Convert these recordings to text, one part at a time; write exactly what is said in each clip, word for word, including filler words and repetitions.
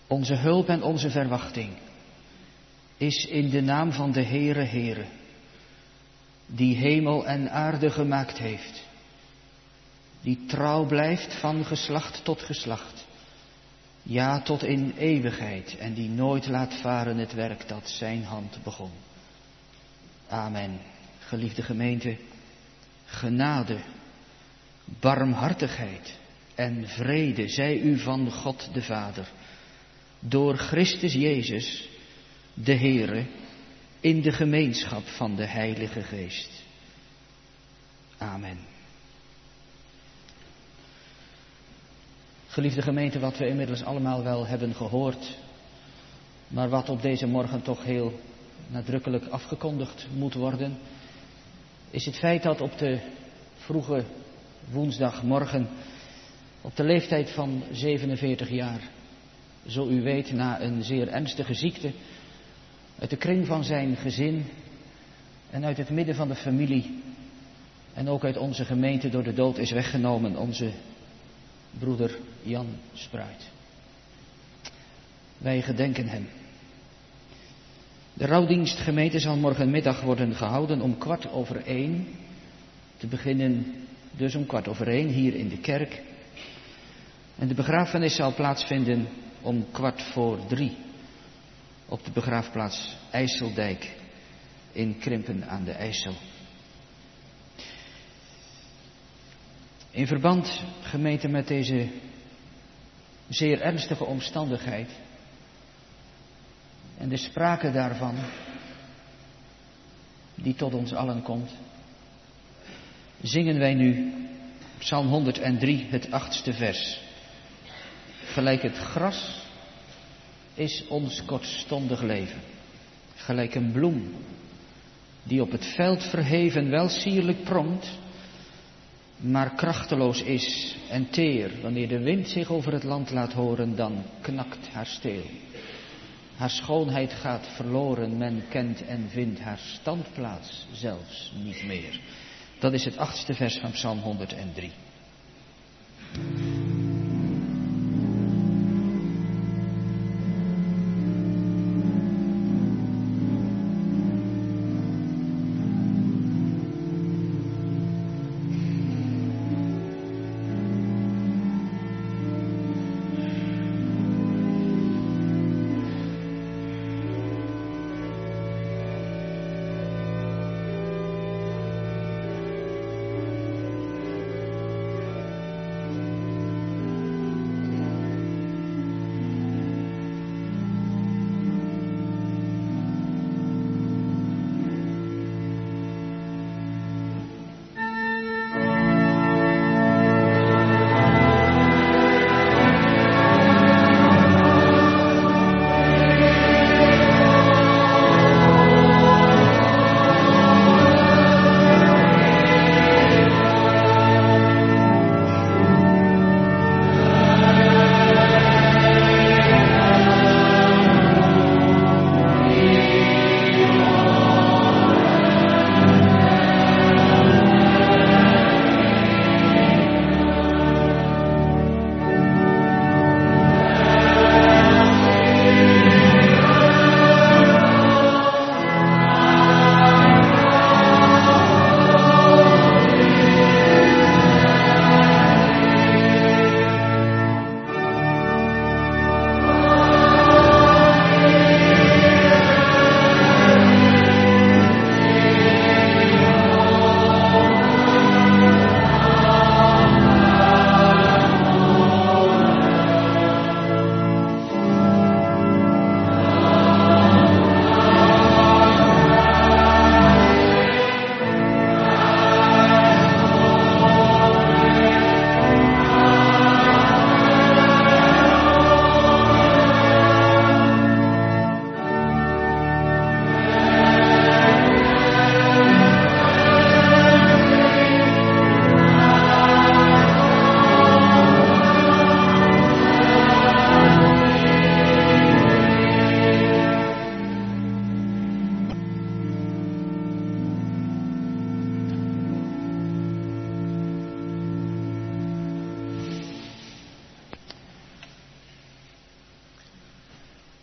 Onze hulp en onze verwachting is in de naam van de Heere Heere, die hemel en aarde gemaakt heeft, die trouw blijft van geslacht tot geslacht, ja tot in eeuwigheid, en die nooit laat varen het werk dat zijn hand begon. Amen. Geliefde gemeente, genade, barmhartigheid en vrede zij u van God de Vader, door Christus Jezus, de Heere, in de gemeenschap van de Heilige Geest. Amen. Geliefde gemeente, wat we inmiddels allemaal wel hebben gehoord, maar wat op deze morgen toch heel nadrukkelijk afgekondigd moet worden, is het feit dat op de vroege woensdagmorgen, op de leeftijd van zevenenveertig jaar, zo u weet, na een zeer ernstige ziekte, uit de kring van zijn gezin en uit het midden van de familie en ook uit onze gemeente door de dood is weggenomen, onze broeder Jan Spruit. Wij gedenken hem. De rouwdienst gemeente zal morgenmiddag worden gehouden om kwart over één. Te beginnen dus om kwart over één hier in de kerk. En de begrafenis zal plaatsvinden om kwart voor drie. Op de begraafplaats IJsseldijk in Krimpen aan de IJssel. In verband, gemeente, met deze zeer ernstige omstandigheid en de sprake daarvan die tot ons allen komt, zingen wij nu Psalm honderddrie, het achtste vers. Gelijk het gras is ons kortstondig leven, gelijk een bloem die op het veld verheven wel sierlijk pronkt, maar krachteloos is en teer. Wanneer de wind zich over het land laat horen, dan knakt haar steel. Haar schoonheid gaat verloren, men kent en vindt haar standplaats zelfs niet meer. Dat is het achtste vers van Psalm honderddrie.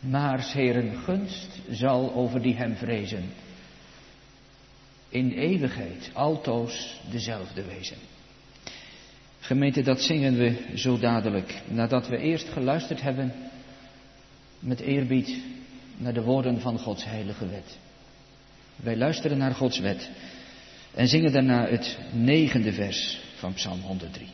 maar 's Heeren gunst zal over die hem vrezen in eeuwigheid altoos dezelfde wezen. Gemeente, dat zingen we zo dadelijk, nadat we eerst geluisterd hebben met eerbied naar de woorden van Gods heilige wet. Wij luisteren naar Gods wet en zingen daarna het negende vers van Psalm honderddrie.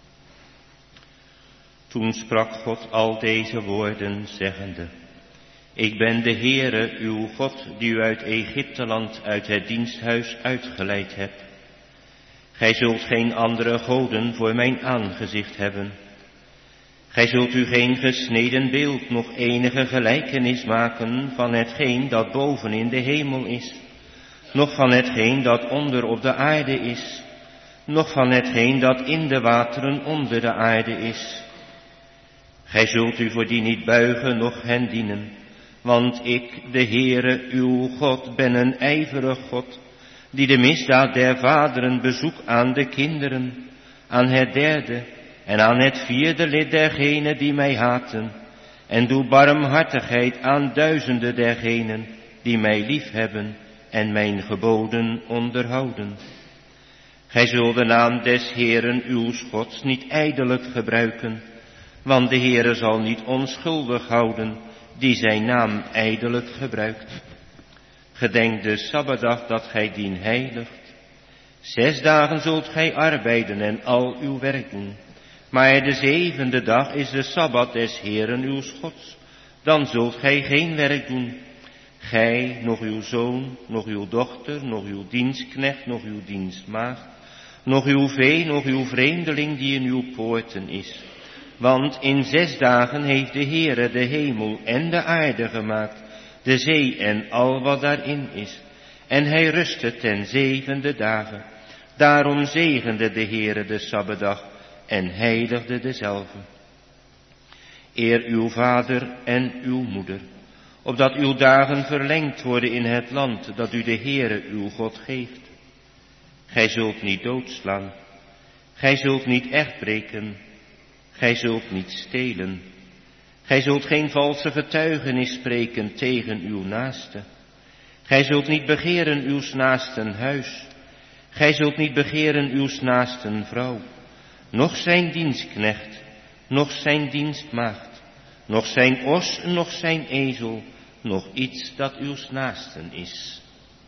Toen sprak God al deze woorden, zeggende: Ik ben de Heere, uw God, die u uit Egypteland, uit het diensthuis uitgeleid hebt. Gij zult geen andere goden voor mijn aangezicht hebben. Gij zult u geen gesneden beeld, nog enige gelijkenis maken van hetgeen dat boven in de hemel is, noch van hetgeen dat onder op de aarde is, noch van hetgeen dat in de wateren onder de aarde is. Gij zult u voor die niet buigen, noch hen dienen, want ik, de Heere, uw God, ben een ijverig God, die de misdaad der vaderen bezoekt aan de kinderen, aan het derde en aan het vierde lid dergenen die mij haten, en doe barmhartigheid aan duizenden dergenen die mij liefhebben en mijn geboden onderhouden. Gij zult de naam des Heeren uw Gods niet ijdelijk gebruiken, want de Heere zal niet onschuldig houden die zijn naam ijdelijk gebruikt. Gedenk de Sabbatdag dat gij dien heiligt. Zes dagen zult gij arbeiden en al uw werk doen, maar de zevende dag is de Sabbat des Heeren uw Gods. Dan zult gij geen werk doen, gij, nog uw zoon, nog uw dochter, nog uw dienstknecht, nog uw dienstmaagd, nog uw vee, nog uw vreemdeling die in uw poorten is. Want in zes dagen heeft de Heere de hemel en de aarde gemaakt, de zee en al wat daarin is. En hij rustte ten zevende dagen. Daarom zegende de Heere de Sabbatdag en heiligde dezelve. Eer uw vader en uw moeder, opdat uw dagen verlengd worden in het land dat u de Heere uw God geeft. Gij zult niet doodslaan, gij zult niet echtbreken, gij zult niet stelen, gij zult geen valse getuigenis spreken tegen uw naaste. Gij zult niet begeren uw naasten huis, gij zult niet begeren uw naasten vrouw, noch zijn dienstknecht, noch zijn dienstmaagd, noch zijn os, noch zijn ezel, nog iets dat uw naasten is.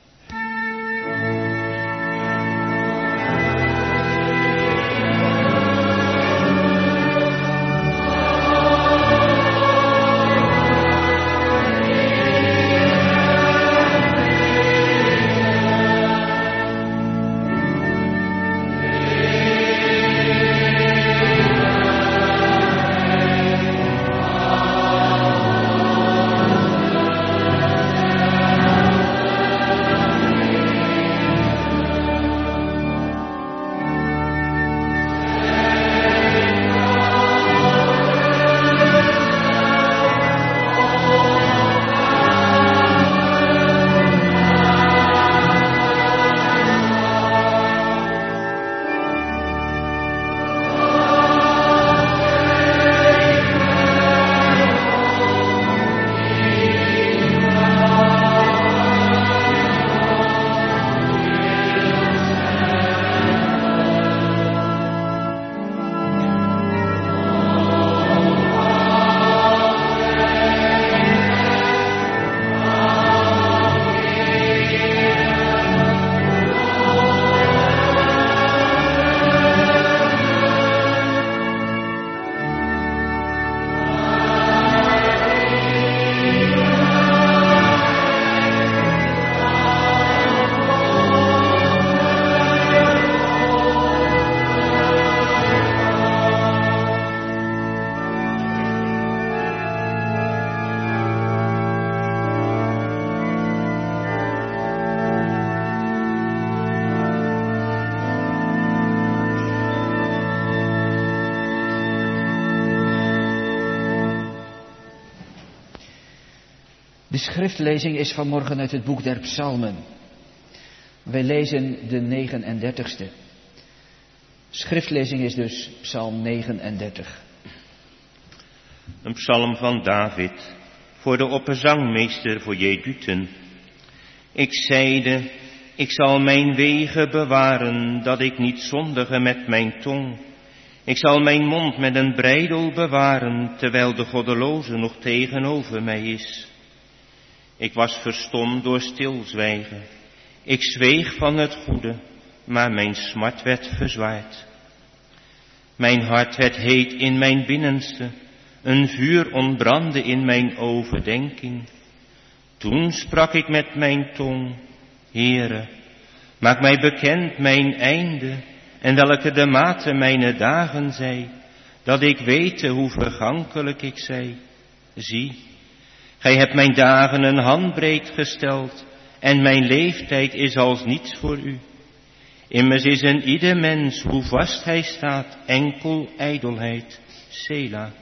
De schriftlezing is vanmorgen uit het boek der Psalmen. Wij lezen de negenendertigste. Schriftlezing is dus Psalm negenendertig. Een psalm van David. voor de opperzangmeester, voor Jeduten. Ik zeide, ik zal mijn wegen bewaren, dat ik niet zondige met mijn tong. Ik zal mijn mond met een breidel bewaren, terwijl de goddeloze nog tegenover mij is. Ik was verstomd door stilzwijgen. Ik zweeg van het goede, maar mijn smart werd verzwaard. Mijn hart werd heet in mijn binnenste, een vuur ontbrandde in mijn overdenking. Toen sprak ik met mijn tong, Heere, maak mij bekend mijn einde, en welke de mate mijne dagen zij, dat ik wete hoe vergankelijk ik zij. Zie, gij hebt mijn dagen een handbreed gesteld, en mijn leeftijd is als niets voor u. Immers is een ieder mens, hoe vast hij staat, enkel ijdelheid, Sela.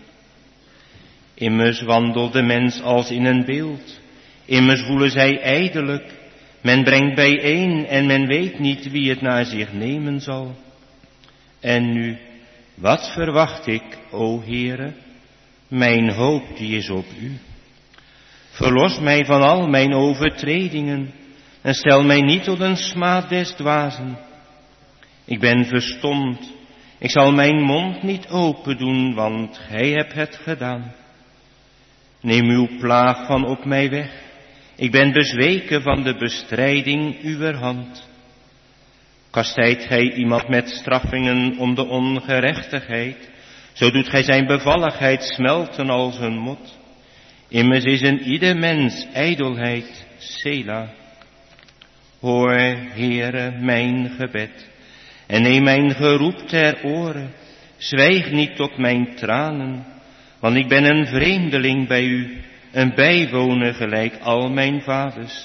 Immers wandelt de mens als in een beeld, immers voelen zij ijdelijk. Men brengt bijeen en men weet niet wie het naar zich nemen zal. En nu, wat verwacht ik, o Heere? Mijn hoop die is op u. Verlos mij van al mijn overtredingen en stel mij niet tot een smaad des dwazen. Ik ben verstomd, ik zal mijn mond niet open doen, want gij hebt het gedaan. Neem uw plaag van op mij weg, ik ben bezweken van de bestrijding uwer hand. Kastijdt gij iemand met straffingen om de ongerechtigheid, zo doet gij zijn bevalligheid smelten als een mot. Immers is een ieder mens ijdelheid, Sela. Hoor, Heere, mijn gebed, en neem mijn geroep ter oren. Zwijg niet tot mijn tranen, want ik ben een vreemdeling bij u, een bijwoner gelijk al mijn vaders.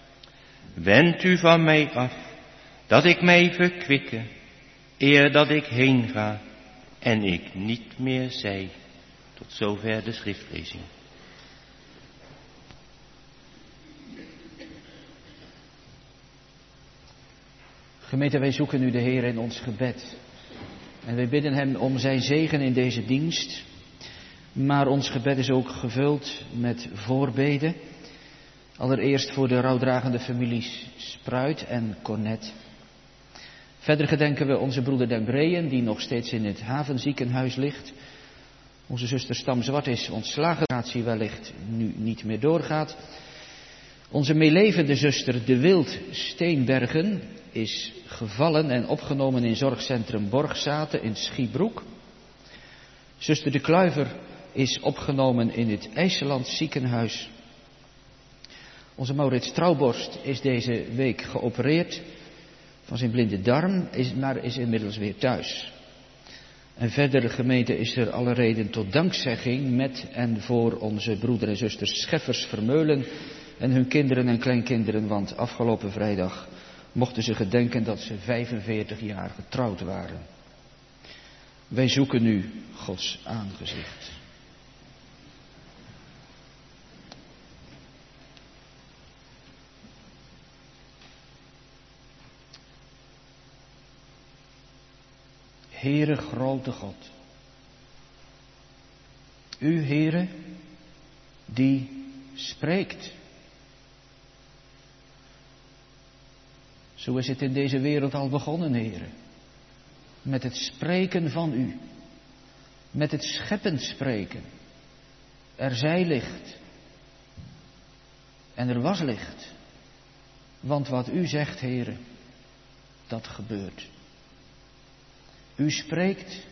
Wend u van mij af, dat ik mij verkwikke, eer dat ik heen ga en ik niet meer zij. Tot zover de schriftlezing. Gemeente, wij zoeken nu de Heer in ons gebed. En wij bidden Hem om zijn zegen in deze dienst. Maar ons gebed is ook gevuld met voorbeden. Allereerst voor de rouwdragende families Spruit en Cornet. Verder gedenken we onze broeder Den Breyen, die nog steeds in het havenziekenhuis ligt. Onze zuster Stam Zwart is ontslagen, die wellicht nu niet meer doorgaat. Onze meelevende zuster De Wild Steenbergen is gevallen en opgenomen in zorgcentrum Borgzaten in Schiebroek. Zuster De Kluiver is opgenomen in het IJsseland ziekenhuis. Onze Maurits Trouwborst is deze week geopereerd van zijn blinde darm, is, maar is inmiddels weer thuis. En verder, gemeente, is er alle reden tot dankzegging met en voor onze broeder en zusters Scheffers Vermeulen en hun kinderen en kleinkinderen, want afgelopen vrijdag mochten ze gedenken dat ze vijfenveertig jaar getrouwd waren. Wij zoeken nu Gods aangezicht. Heere grote God, U Heere, die spreekt. Zo is het in deze wereld al begonnen, Heere. Met het spreken van U. Met het scheppend spreken. Er zij licht. En er was licht. Want wat U zegt, Heere, dat gebeurt. U spreekt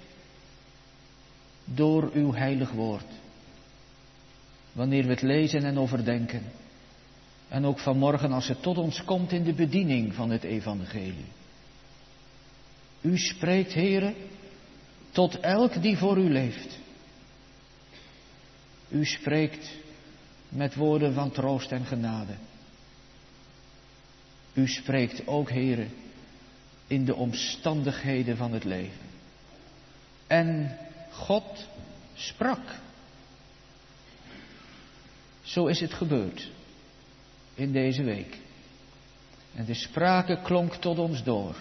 door uw heilig woord. Wanneer we het lezen en overdenken. En ook vanmorgen als het tot ons komt in de bediening van het evangelie. U spreekt, Heere, tot elk die voor u leeft. U spreekt met woorden van troost en genade. U spreekt ook, Heere, in de omstandigheden van het leven. En God sprak. Zo is het gebeurd in deze week. En de sprake klonk tot ons door.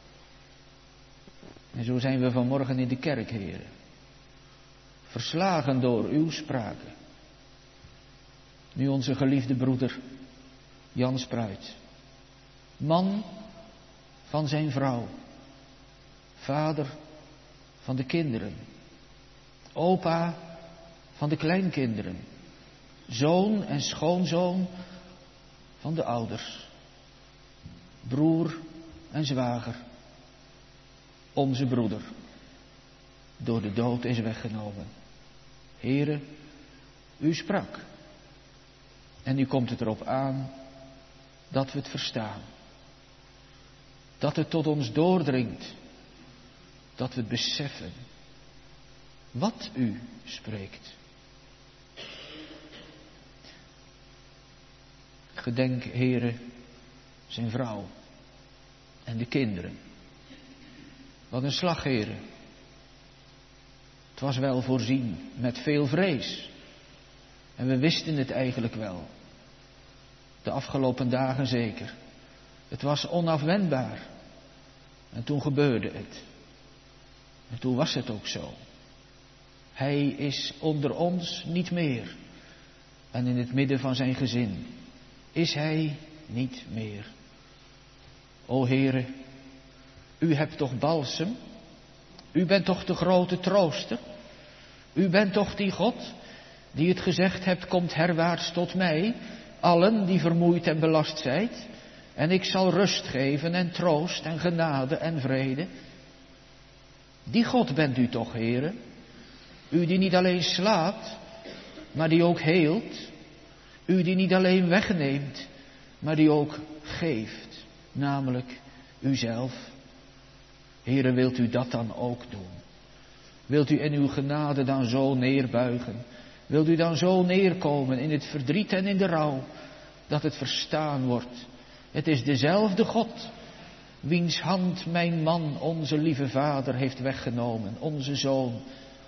En zo zijn we vanmorgen in de kerk, Heere. Verslagen door uw sprake. Nu onze geliefde broeder Jan Spruit. Man van zijn vrouw. Vader van de kinderen. Opa van de kleinkinderen. Zoon en schoonzoon van de ouders. Broer en zwager. Onze broeder. Door de dood is weggenomen. Heere, u sprak. En nu komt het erop aan dat we het verstaan. Dat het tot ons doordringt. Dat we het beseffen. Wat u spreekt. Gedenk, Heere, zijn vrouw en de kinderen. Wat een slag, Heere. Het was wel voorzien met veel vrees. En we wisten het eigenlijk wel. De afgelopen dagen zeker. Het was onafwendbaar. En toen gebeurde het. En toen was het ook zo. Hij is onder ons niet meer. En in het midden van zijn gezin is hij niet meer. O Heere, u hebt toch balsem? U bent toch de grote trooster? U bent toch die God die het gezegd hebt, komt herwaarts tot mij, allen die vermoeid en belast zijt, en ik zal rust geven en troost en genade en vrede. Die God bent u toch, Heere? U die niet alleen slaat, maar die ook heelt. U die niet alleen wegneemt, maar die ook geeft, namelijk uzelf. Heere, wilt u dat dan ook doen? Wilt u in uw genade dan zo neerbuigen? Wilt u dan zo neerkomen in het verdriet en in de rouw, dat het verstaan wordt? Het is dezelfde God, wiens hand mijn man, onze lieve vader, heeft weggenomen, onze zoon.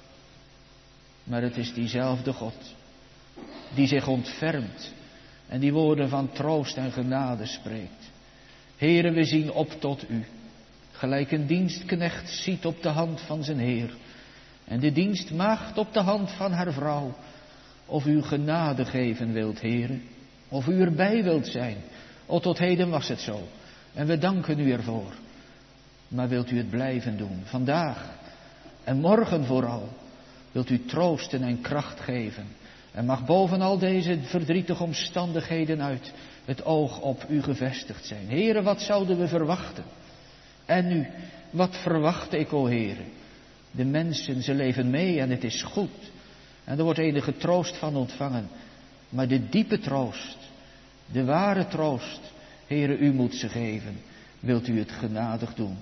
Maar het is diezelfde God, die zich ontfermt en die woorden van troost en genade spreekt. Heere, we zien op tot u, gelijk een dienstknecht ziet op de hand van zijn Heer, en de dienstmaagd op de hand van haar vrouw, of u genade geven wilt, Heere, of u erbij wilt zijn. O, tot heden was het zo, en we danken u ervoor. Maar wilt u het blijven doen, vandaag en morgen vooral, wilt u troosten en kracht geven. En mag boven al deze verdrietige omstandigheden uit het oog op u gevestigd zijn. Heere, wat zouden we verwachten? En nu, wat verwacht ik, o Heere? De mensen, ze leven mee en het is goed. En er wordt enige troost van ontvangen. Maar de diepe troost, de ware troost, Heere, u moet ze geven. Wilt u het genadig doen?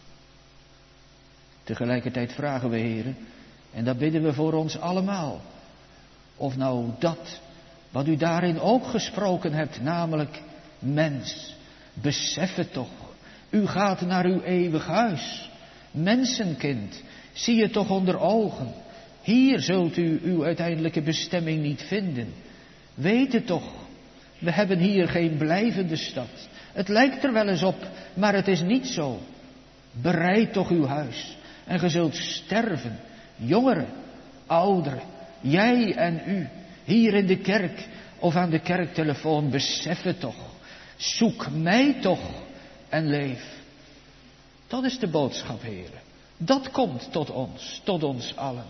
Tegelijkertijd vragen we, Heere, en dat bidden we voor ons allemaal. Of nou dat, wat u daarin ook gesproken hebt, namelijk mens, besef het toch. U gaat naar uw eeuwig huis. Mensenkind, zie het toch onder ogen. Hier zult u uw uiteindelijke bestemming niet vinden. Weet het toch, we hebben hier geen blijvende stad. Het lijkt er wel eens op, maar het is niet zo. Bereid toch uw huis en ge zult sterven. Jongeren, ouderen, jij en u, hier in de kerk of aan de kerktelefoon, besef het toch. Zoek mij toch en leef. Dat is de boodschap, Heere. Dat komt tot ons, tot ons allen.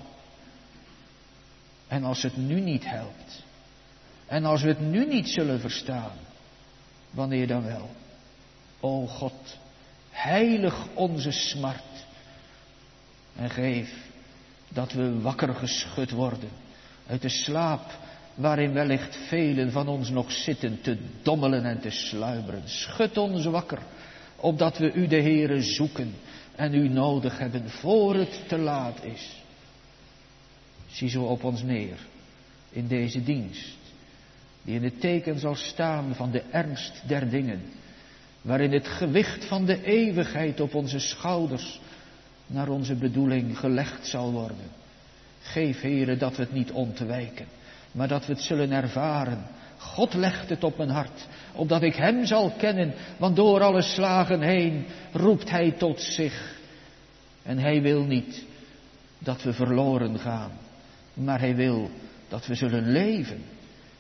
En als het nu niet helpt, en als we het nu niet zullen verstaan, wanneer dan wel? O God, heilig onze smart en geef dat we wakker geschud worden uit de slaap waarin wellicht velen van ons nog zitten te dommelen en te sluimeren. Schud ons wakker, opdat we u de Heere zoeken en u nodig hebben voor het te laat is. Zie zo op ons neer in deze dienst, die in het teken zal staan van de ernst der dingen, waarin het gewicht van de eeuwigheid op onze schouders naar onze bedoeling gelegd zal worden. Geef, Heere, dat we het niet ontwijken, maar dat we het zullen ervaren. God legt het op mijn hart, opdat ik hem zal kennen, want door alle slagen heen roept hij tot zich. En hij wil niet dat we verloren gaan, maar hij wil dat we zullen leven. En dat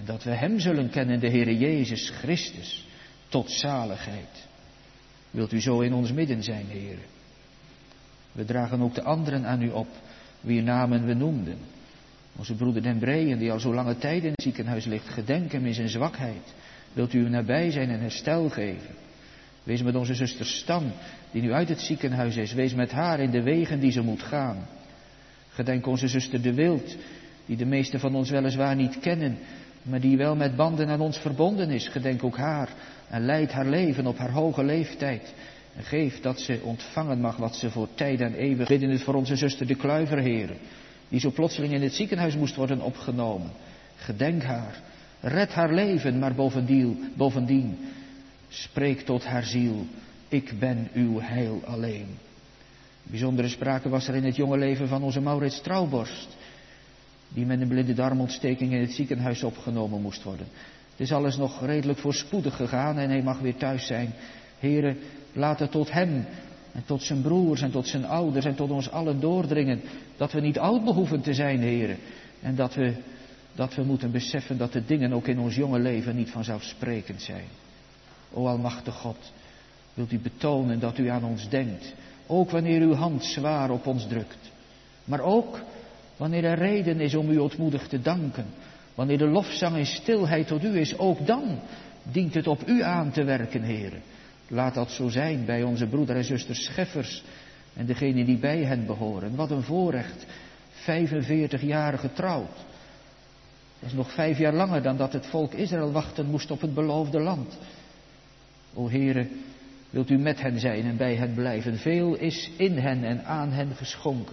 dat we Hem zullen kennen, de Heere Jezus Christus, tot zaligheid. Wilt u zo in ons midden zijn, Heere? We dragen ook de anderen aan u op, wier namen we noemden. Onze broeder Den Breyen, die al zo lange tijd in het ziekenhuis ligt, gedenk hem in zijn zwakheid. Wilt u hem nabij zijn en herstel geven? Wees met onze zuster Stan, die nu uit het ziekenhuis is. Wees met haar in de wegen die ze moet gaan. Gedenk onze zuster De Wild, die de meesten van ons weliswaar niet kennen, maar die wel met banden aan ons verbonden is. Gedenk ook haar en leid haar leven op haar hoge leeftijd. En geef dat ze ontvangen mag wat ze voor tijd en eeuwig. Bidden het voor onze zuster De Kluiver, Heere, die zo plotseling in het ziekenhuis moest worden opgenomen. Gedenk haar, red haar leven, maar bovendien, bovendien spreek tot haar ziel, ik ben uw heil alleen. Bijzondere sprake was er in het jonge leven van onze Maurits Trouwborst, die met een blinde darmontsteking in het ziekenhuis opgenomen moest worden. Het is alles nog redelijk voorspoedig gegaan en hij mag weer thuis zijn. Heere, laat het tot hem en tot zijn broers en tot zijn ouders en tot ons allen doordringen, dat we niet oud behoeven te zijn, Heere. En dat we, dat we moeten beseffen dat de dingen ook in ons jonge leven niet vanzelfsprekend zijn. O almachtig God, wilt u betonen dat u aan ons denkt, ook wanneer uw hand zwaar op ons drukt. Maar ook wanneer er reden is om u ootmoedig te danken, wanneer de lofzang in stilheid tot u is, ook dan dient het op u aan te werken, Heere. Laat dat zo zijn bij onze broeder en zuster Scheffers en degenen die bij hen behoren. Wat een voorrecht, vijfenveertig jaar getrouwd. Dat is nog vijf jaar langer dan dat het volk Israël wachten moest op het beloofde land. O Heere, wilt u met hen zijn en bij hen blijven. Veel is in hen en aan hen geschonken.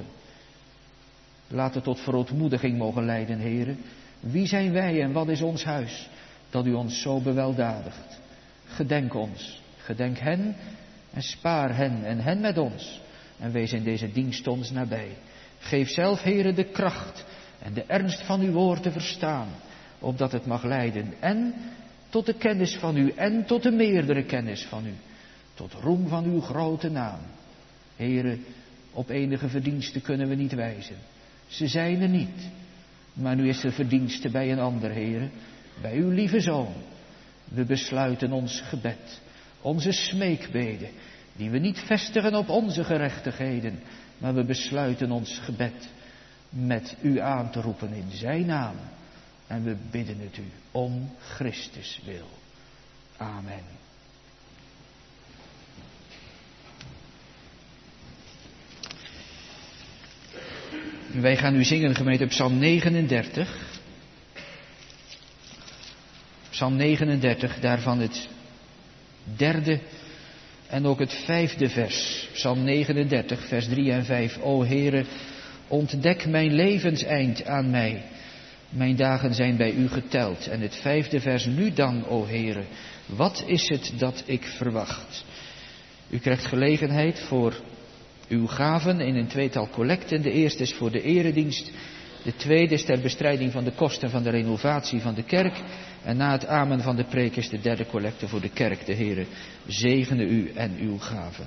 Laat het tot verootmoediging mogen leiden, Heere. Wie zijn wij en wat is ons huis, dat u ons zo beweldadigt? Gedenk ons, gedenk hen en spaar hen en hen met ons. En wees in deze dienst ons nabij. Geef zelf, Heere, de kracht en de ernst van uw woord te verstaan, opdat het mag leiden en tot de kennis van u en tot de meerdere kennis van u, tot roem van uw grote naam. Heere, op enige verdiensten kunnen we niet wijzen. Ze zijn er niet, maar nu is er verdienste bij een ander, Heere, bij uw lieve Zoon. We besluiten ons gebed, onze smeekbeden, die we niet vestigen op onze gerechtigheden, maar we besluiten ons gebed met u aan te roepen in zijn naam. En we bidden het u om Christus wil. Amen. Wij gaan nu zingen, gemeente, Psalm negenendertig. Psalm negenendertig, daarvan het derde en ook het vijfde vers. Psalm negenendertig, vers drie en vijf. O Heere, ontdek mijn levenseind aan mij. Mijn dagen zijn bij u geteld. En het vijfde vers, nu dan, o Heere, wat is het dat ik verwacht? U krijgt gelegenheid voor uw gaven in een tweetal collecten. De eerste is voor de eredienst. De tweede is ter bestrijding van de kosten van de renovatie van de kerk. En na het amen van de preek is de derde collecte voor de kerk. De Heere zegene u en uw gaven.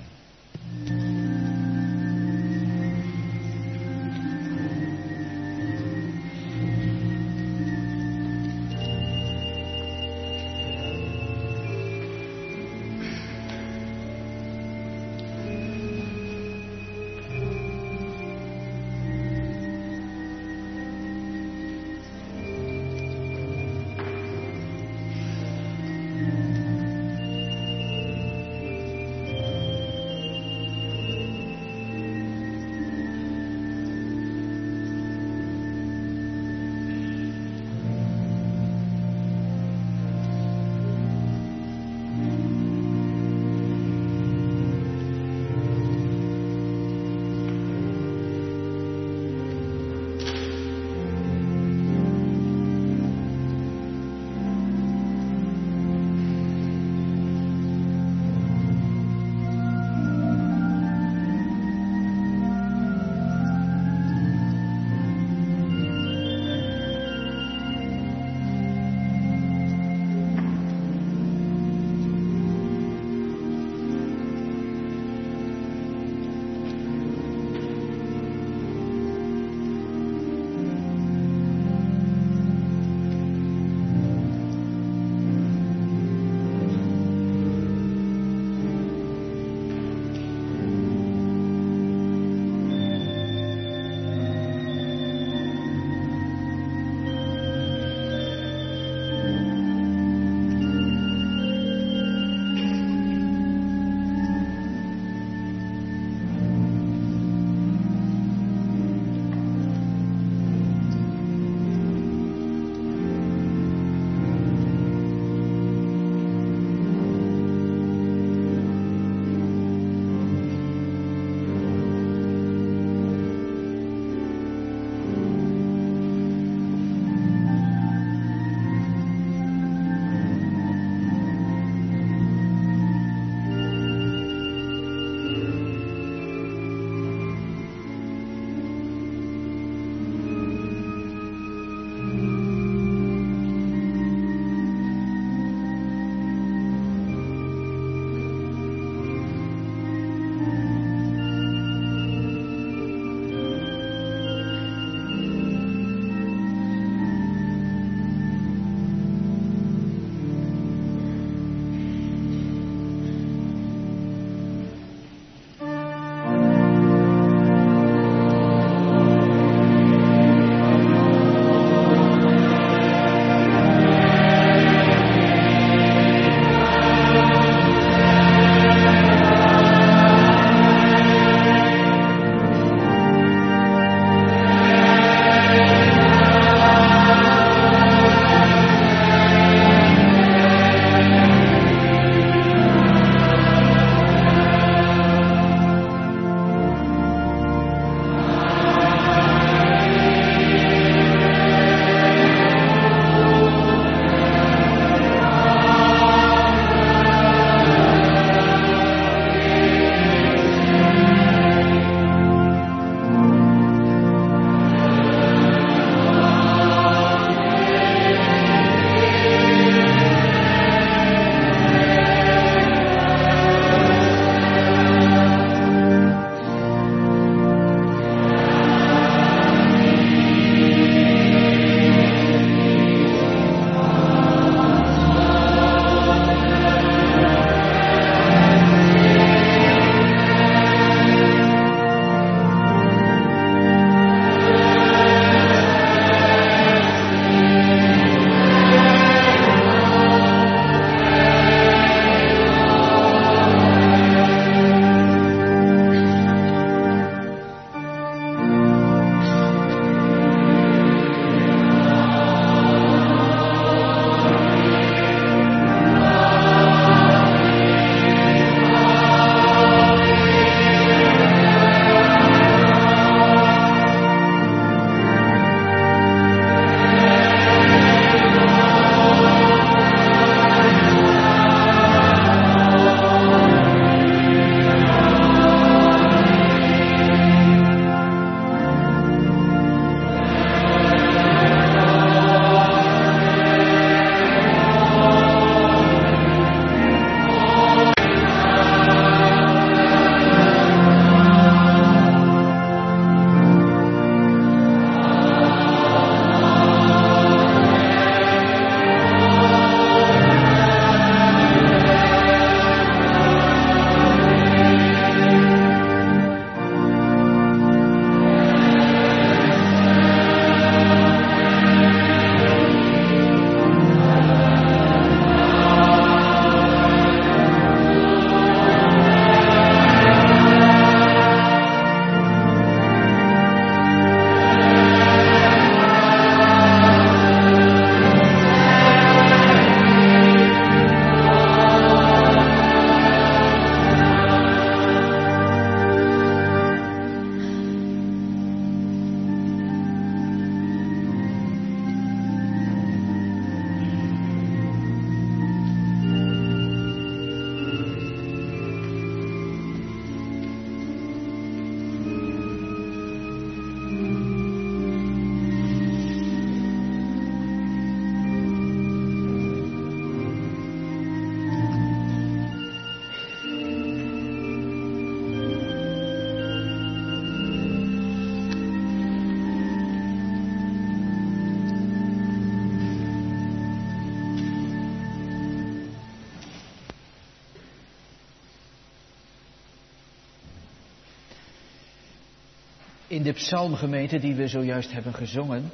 In de psalmgemeente die we zojuist hebben gezongen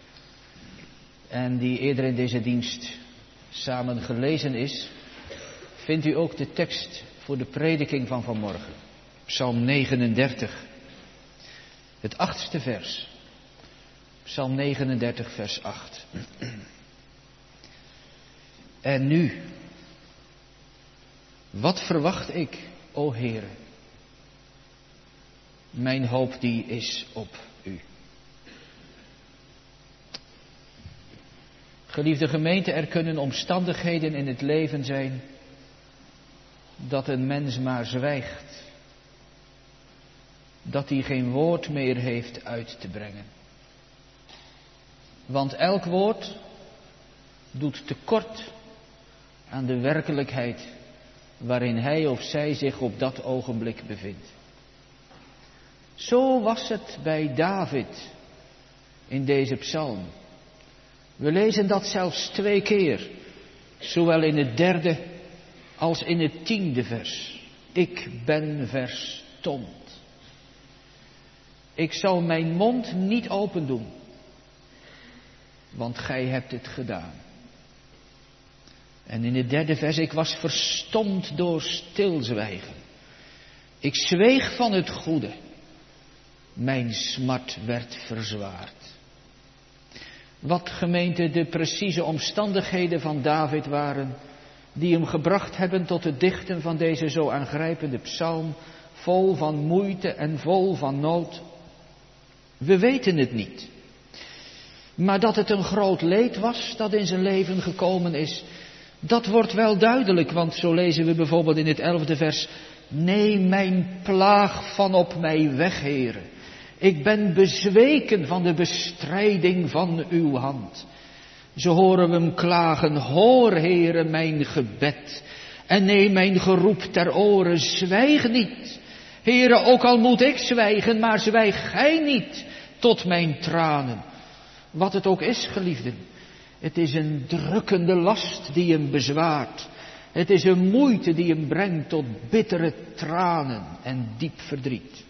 en die eerder in deze dienst samen gelezen is, vindt u ook de tekst voor de prediking van vanmorgen. Psalm negenendertig, het achtste vers. Psalm negenendertig, vers acht. En nu, wat verwacht ik, o Heere? Mijn hoop die is op u. Geliefde gemeente, er kunnen omstandigheden in het leven zijn dat een mens maar zwijgt. Dat hij geen woord meer heeft uit te brengen. Want elk woord doet tekort aan de werkelijkheid waarin hij of zij zich op dat ogenblik bevindt. Zo was het bij David in deze psalm. We lezen dat zelfs twee keer, zowel in het derde als in het tiende vers. Ik ben verstomd. Ik zal mijn mond niet open doen, want gij hebt het gedaan. En in het derde vers, ik was verstomd door stilzwijgen. Ik zweeg van het goede. Mijn smart werd verzwaard. Wat, gemeente, de precieze omstandigheden van David waren, die hem gebracht hebben tot het dichten van deze zo aangrijpende psalm, vol van moeite en vol van nood. We weten het niet. Maar dat het een groot leed was dat in zijn leven gekomen is, dat wordt wel duidelijk, want zo lezen we bijvoorbeeld in het elfde vers: neem mijn plaag van op mij weg, Heere. Ik ben bezweken van de bestrijding van uw hand. Zo horen we hem klagen: hoor, Heere, mijn gebed en neem mijn geroep ter oren. Zwijg niet, Heere, ook al moet ik zwijgen, maar zwijg gij niet tot mijn tranen. Wat het ook is, geliefden, het is een drukkende last die hem bezwaart. Het is een moeite die hem brengt tot bittere tranen en diep verdriet.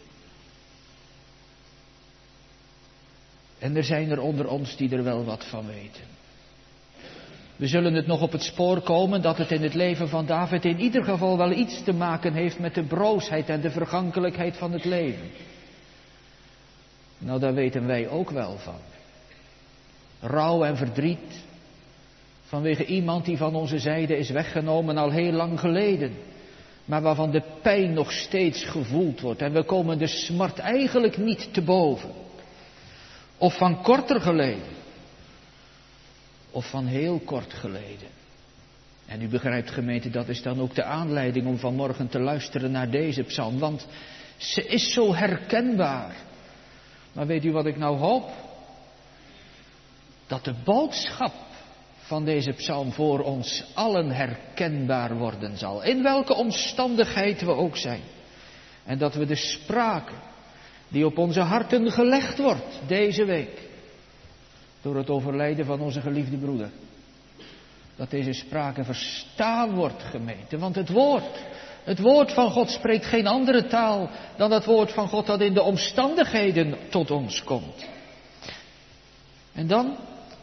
En er zijn er onder ons die er wel wat van weten. We zullen het nog op het spoor komen dat het in het leven van David in ieder geval wel iets te maken heeft met de broosheid en de vergankelijkheid van het leven. Nou, daar weten wij ook wel van. Rouw en verdriet vanwege iemand die van onze zijde is weggenomen al heel lang geleden, maar waarvan de pijn nog steeds gevoeld wordt en we komen de smart eigenlijk niet te boven. Of van korter geleden, of van heel kort geleden. En u begrijpt, gemeente, dat is dan ook de aanleiding om vanmorgen te luisteren naar deze psalm, want ze is zo herkenbaar. Maar weet u wat ik nou hoop? Dat de boodschap van deze psalm voor ons allen herkenbaar worden zal. In welke omstandigheid we ook zijn. En dat we de sprake die op onze harten gelegd wordt deze week, door het overlijden van onze geliefde broeder, dat deze sprake verstaan wordt, gemeente. Want het woord, het woord van God spreekt geen andere taal dan het woord van God dat in de omstandigheden tot ons komt. En dan,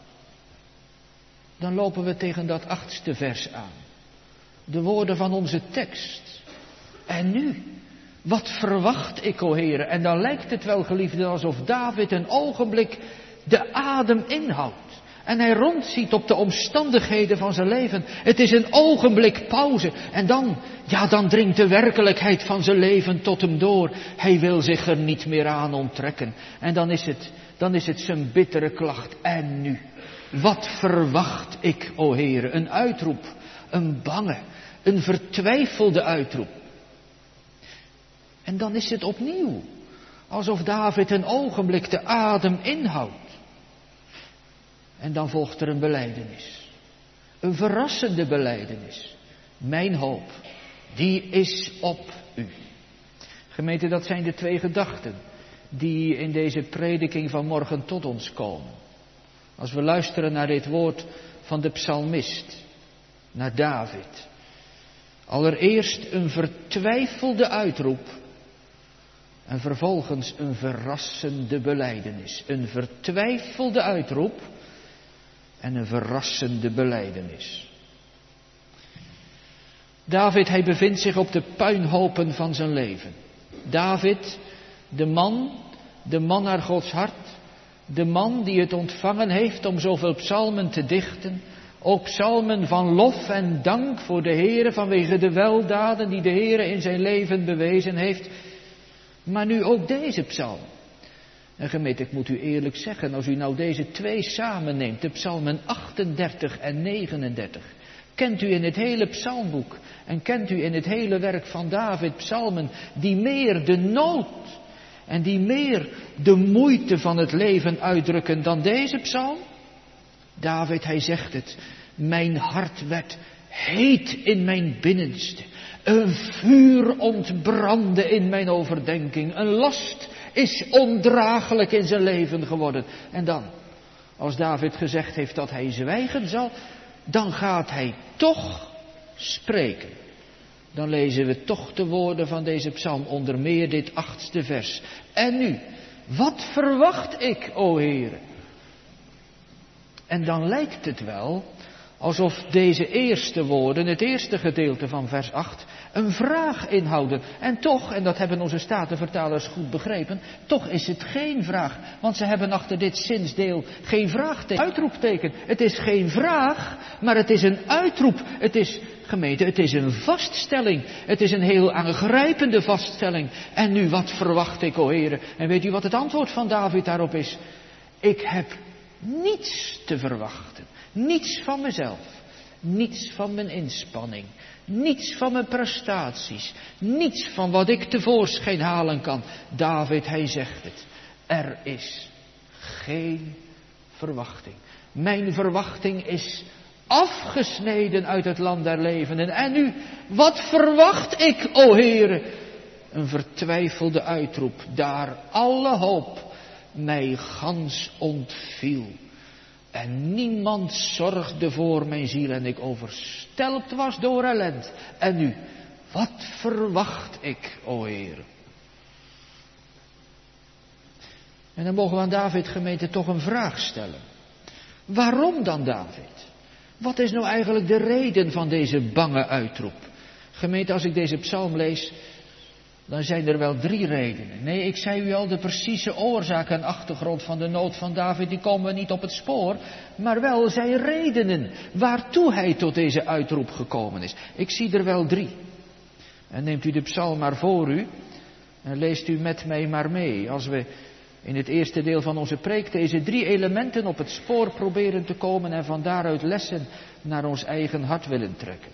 dan lopen we tegen dat achtste vers aan. De woorden van onze tekst. En nu, wat verwacht ik, o Heere? En dan lijkt het wel, geliefde, alsof David een ogenblik de adem inhoudt. En hij rondziet op de omstandigheden van zijn leven. Het is een ogenblik pauze. En dan, ja, dan dringt de werkelijkheid van zijn leven tot hem door. Hij wil zich er niet meer aan onttrekken. En dan is het, dan is het zijn bittere klacht. En nu, wat verwacht ik, o Heere? Een uitroep, een bange, een vertwijfelde uitroep. En dan is het opnieuw alsof David een ogenblik de adem inhoudt. En dan volgt er een belijdenis. Een verrassende belijdenis. Mijn hoop, die is op u. Gemeente, dat zijn de twee gedachten die in deze prediking van morgen tot ons komen. Als we luisteren naar dit woord van de psalmist, naar David. Allereerst een vertwijfelde uitroep. En vervolgens een verrassende belijdenis. Een vertwijfelde uitroep en een verrassende belijdenis. David, hij bevindt zich op de puinhopen van zijn leven. David, de man, de man naar Gods hart. De man die het ontvangen heeft om zoveel psalmen te dichten. Ook psalmen van lof en dank voor de Heere vanwege de weldaden die de Heere in zijn leven bewezen heeft. Maar nu ook deze psalm. En gemeente, ik moet u eerlijk zeggen, als u nou deze twee samenneemt, de psalmen achtendertig en negenendertig. Kent u in het hele psalmboek en kent u in het hele werk van David psalmen die meer de nood en die meer de moeite van het leven uitdrukken dan deze psalm? David, hij zegt het, mijn hart werd heet in mijn binnenste. Een vuur ontbrandde in mijn overdenking. Een last is ondraaglijk in zijn leven geworden. En dan, als David gezegd heeft dat hij zwijgen zal, dan gaat hij toch spreken. Dan lezen we toch de woorden van deze psalm, onder meer dit achtste vers. En nu, wat verwacht ik, o Heere? En dan lijkt het wel alsof deze eerste woorden, het eerste gedeelte van vers acht, een vraag inhouden. En toch, en dat hebben onze Statenvertalers goed begrepen, toch is het geen vraag. Want ze hebben achter dit zinsdeel geen vraagteken, uitroepteken. Het is geen vraag, maar het is een uitroep. Het is, gemeente, het is een vaststelling. Het is een heel aangrijpende vaststelling. En nu, wat verwacht ik, o Heere? En weet u wat het antwoord van David daarop is? Ik heb niets te verwachten. Niets van mezelf. Niets van mijn inspanning. Niets van mijn prestaties. Niets van wat ik tevoorschijn halen kan. David, hij zegt het. Er is geen verwachting. Mijn verwachting is afgesneden uit het land der levenden. En nu, wat verwacht ik, o Heere? Een vertwijfelde uitroep. Daar alle hoop mij gans ontviel. En niemand zorgde voor mijn ziel en ik overstelpt was door ellend. En nu, wat verwacht ik, o Heer? En dan mogen we aan David, gemeente, toch een vraag stellen. Waarom dan David? Wat is nou eigenlijk de reden van deze bange uitroep? Gemeente, als ik deze psalm lees, dan zijn er wel drie redenen. Nee, ik zei u al, de precieze oorzaak en achtergrond van de nood van David, die komen niet op het spoor. Maar wel zijn redenen waartoe hij tot deze uitroep gekomen is. Ik zie er wel drie. En neemt u de psalm maar voor u en leest u met mij maar mee. Als we in het eerste deel van onze preek deze drie elementen op het spoor proberen te komen en van daaruit lessen naar ons eigen hart willen trekken.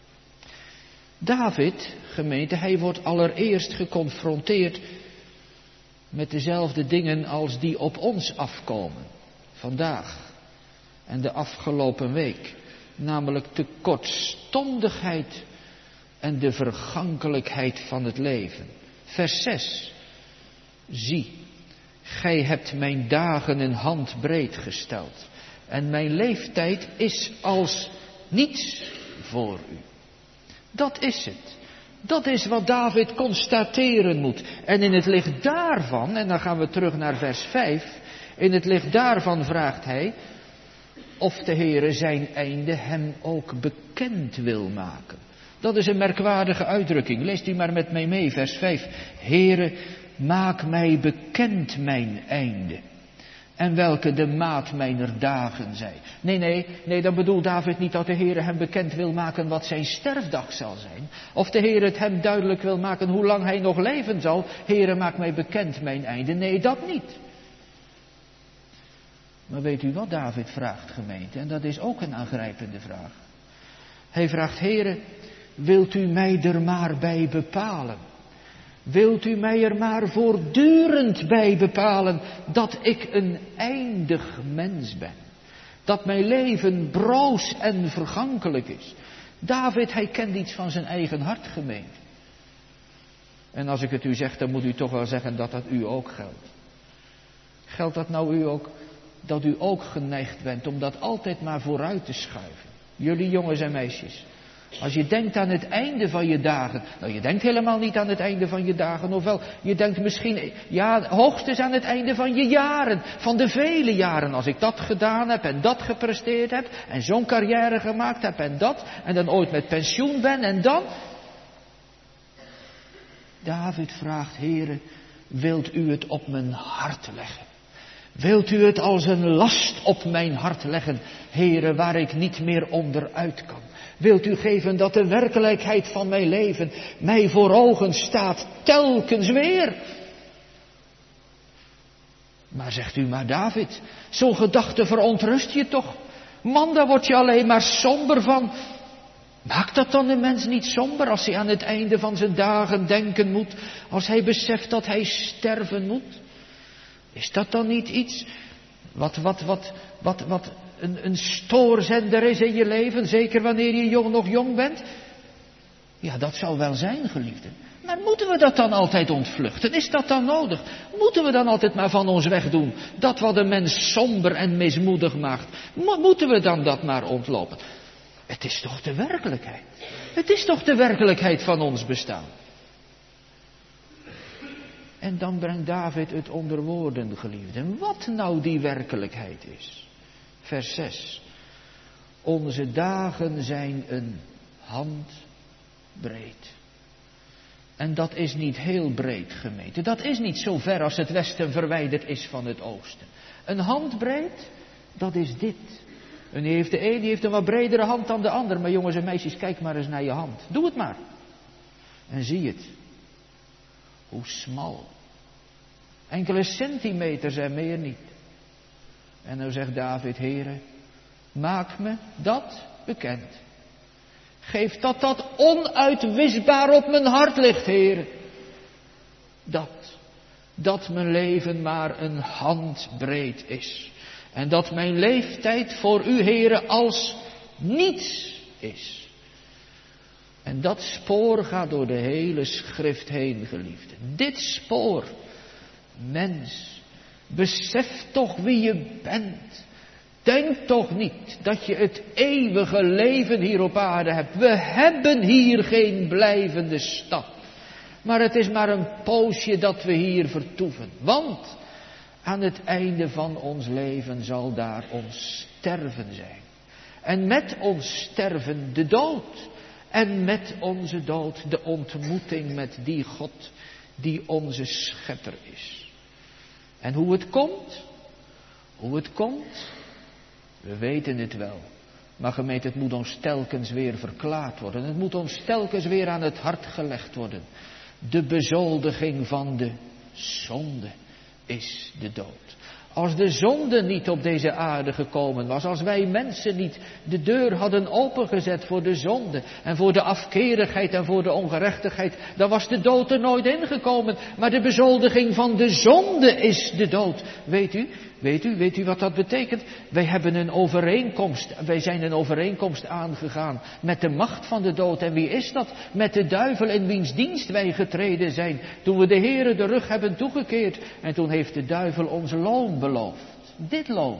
David, gemeente, hij wordt allereerst geconfronteerd met dezelfde dingen als die op ons afkomen. Vandaag en de afgelopen week. Namelijk de kortstondigheid en de vergankelijkheid van het leven. Vers zes. Zie, gij hebt mijn dagen een handbreed gesteld. En mijn leeftijd is als niets voor u. Dat is het. Dat is wat David constateren moet. En in het licht daarvan, en dan gaan we terug naar vers vijf. In het licht daarvan vraagt hij of de Heere zijn einde hem ook bekend wil maken. Dat is een merkwaardige uitdrukking. Leest u maar met mij mee, vers vijf. Heere, maak mij bekend mijn einde. En welke de maat mijner dagen zij. Nee, nee, nee, dan bedoelt David niet dat de Heere hem bekend wil maken wat zijn sterfdag zal zijn. Of de Heere het hem duidelijk wil maken hoe lang hij nog leven zal. Heere, maak mij bekend mijn einde. Nee, dat niet. Maar weet u wat David vraagt, gemeente? En dat is ook een aangrijpende vraag. Hij vraagt, Heere, wilt u mij er maar bij bepalen? Wilt u mij er maar voortdurend bij bepalen dat ik een eindig mens ben? Dat mijn leven broos en vergankelijk is. David, hij kent iets van zijn eigen hart, gemeente. En als ik het u zeg, dan moet u toch wel zeggen dat dat u ook geldt. Geldt dat nou u ook, dat u ook geneigd bent om dat altijd maar vooruit te schuiven? Jullie jongens en meisjes. Als je denkt aan het einde van je dagen. Nou, je denkt helemaal niet aan het einde van je dagen, of wel? Je denkt misschien, ja, hoogstens aan het einde van je jaren. Van de vele jaren. Als ik dat gedaan heb en dat gepresteerd heb. En zo'n carrière gemaakt heb en dat. En dan ooit met pensioen ben en dan. David vraagt, Heere, wilt u het op mijn hart leggen? Wilt u het als een last op mijn hart leggen, Heere, waar ik niet meer onderuit kan? Wilt u geven dat de werkelijkheid van mijn leven mij voor ogen staat, telkens weer? Maar zegt u, maar David, zo'n gedachte verontrust je toch? Man, daar word je alleen maar somber van. Maakt dat dan de mens niet somber als hij aan het einde van zijn dagen denken moet? Als hij beseft dat hij sterven moet? Is dat dan niet iets wat, wat, wat, wat, wat een, een stoorzender is in je leven? Zeker wanneer je jong, nog jong bent? Ja, dat zou wel zijn, geliefden. Maar moeten we dat dan altijd ontvluchten? Is dat dan nodig? Moeten we dan altijd maar van ons wegdoen? Dat wat een mens somber en mismoedig maakt. Mo- moeten we dan dat maar ontlopen? Het is toch de werkelijkheid. Het is toch de werkelijkheid van ons bestaan. En dan brengt David het onder woorden, geliefden. Wat nou die werkelijkheid is. Vers zes. Onze dagen zijn een handbreed. En dat is niet heel breed gemeten. Dat is niet zo ver als het westen verwijderd is van het oosten. Een handbreed, dat is dit. En die heeft de een, die heeft een wat bredere hand dan de ander. Maar jongens en meisjes, kijk maar eens naar je hand. Doe het maar. En zie het. Hoe smal. Enkele centimeters en meer niet. En dan zegt David, Heere, maak me dat bekend. Geef dat dat onuitwisbaar op mijn hart ligt, Heere. Dat, dat mijn leven maar een handbreed is. En dat mijn leeftijd voor u, Heere, als niets is. En dat spoor gaat door de hele schrift heen, geliefden. Dit spoor. Mens, besef toch wie je bent. Denk toch niet dat je het eeuwige leven hier op aarde hebt. We hebben hier geen blijvende stad. Maar het is maar een poosje dat we hier vertoeven. Want aan het einde van ons leven zal daar ons sterven zijn. En met ons sterven de dood. En met onze dood de ontmoeting met die God die onze schepper is. En hoe het komt, hoe het komt, we weten het wel. Maar gemeente, het moet ons telkens weer verklaard worden. Het moet ons telkens weer aan het hart gelegd worden. De bezoldiging van de zonde is de dood. Als de zonde niet op deze aarde gekomen was, als wij mensen niet de deur hadden opengezet voor de zonde en voor de afkerigheid en voor de ongerechtigheid, dan was de dood er nooit ingekomen. Maar de bezoldiging van de zonde is de dood. Weet u, weet u, weet u wat dat betekent? Wij hebben een overeenkomst, wij zijn een overeenkomst aangegaan met de macht van de dood. En wie is dat? Met de duivel in wiens dienst wij getreden zijn. Toen we de Heere de rug hebben toegekeerd en toen heeft de duivel ons loon beloofd. Dit loon.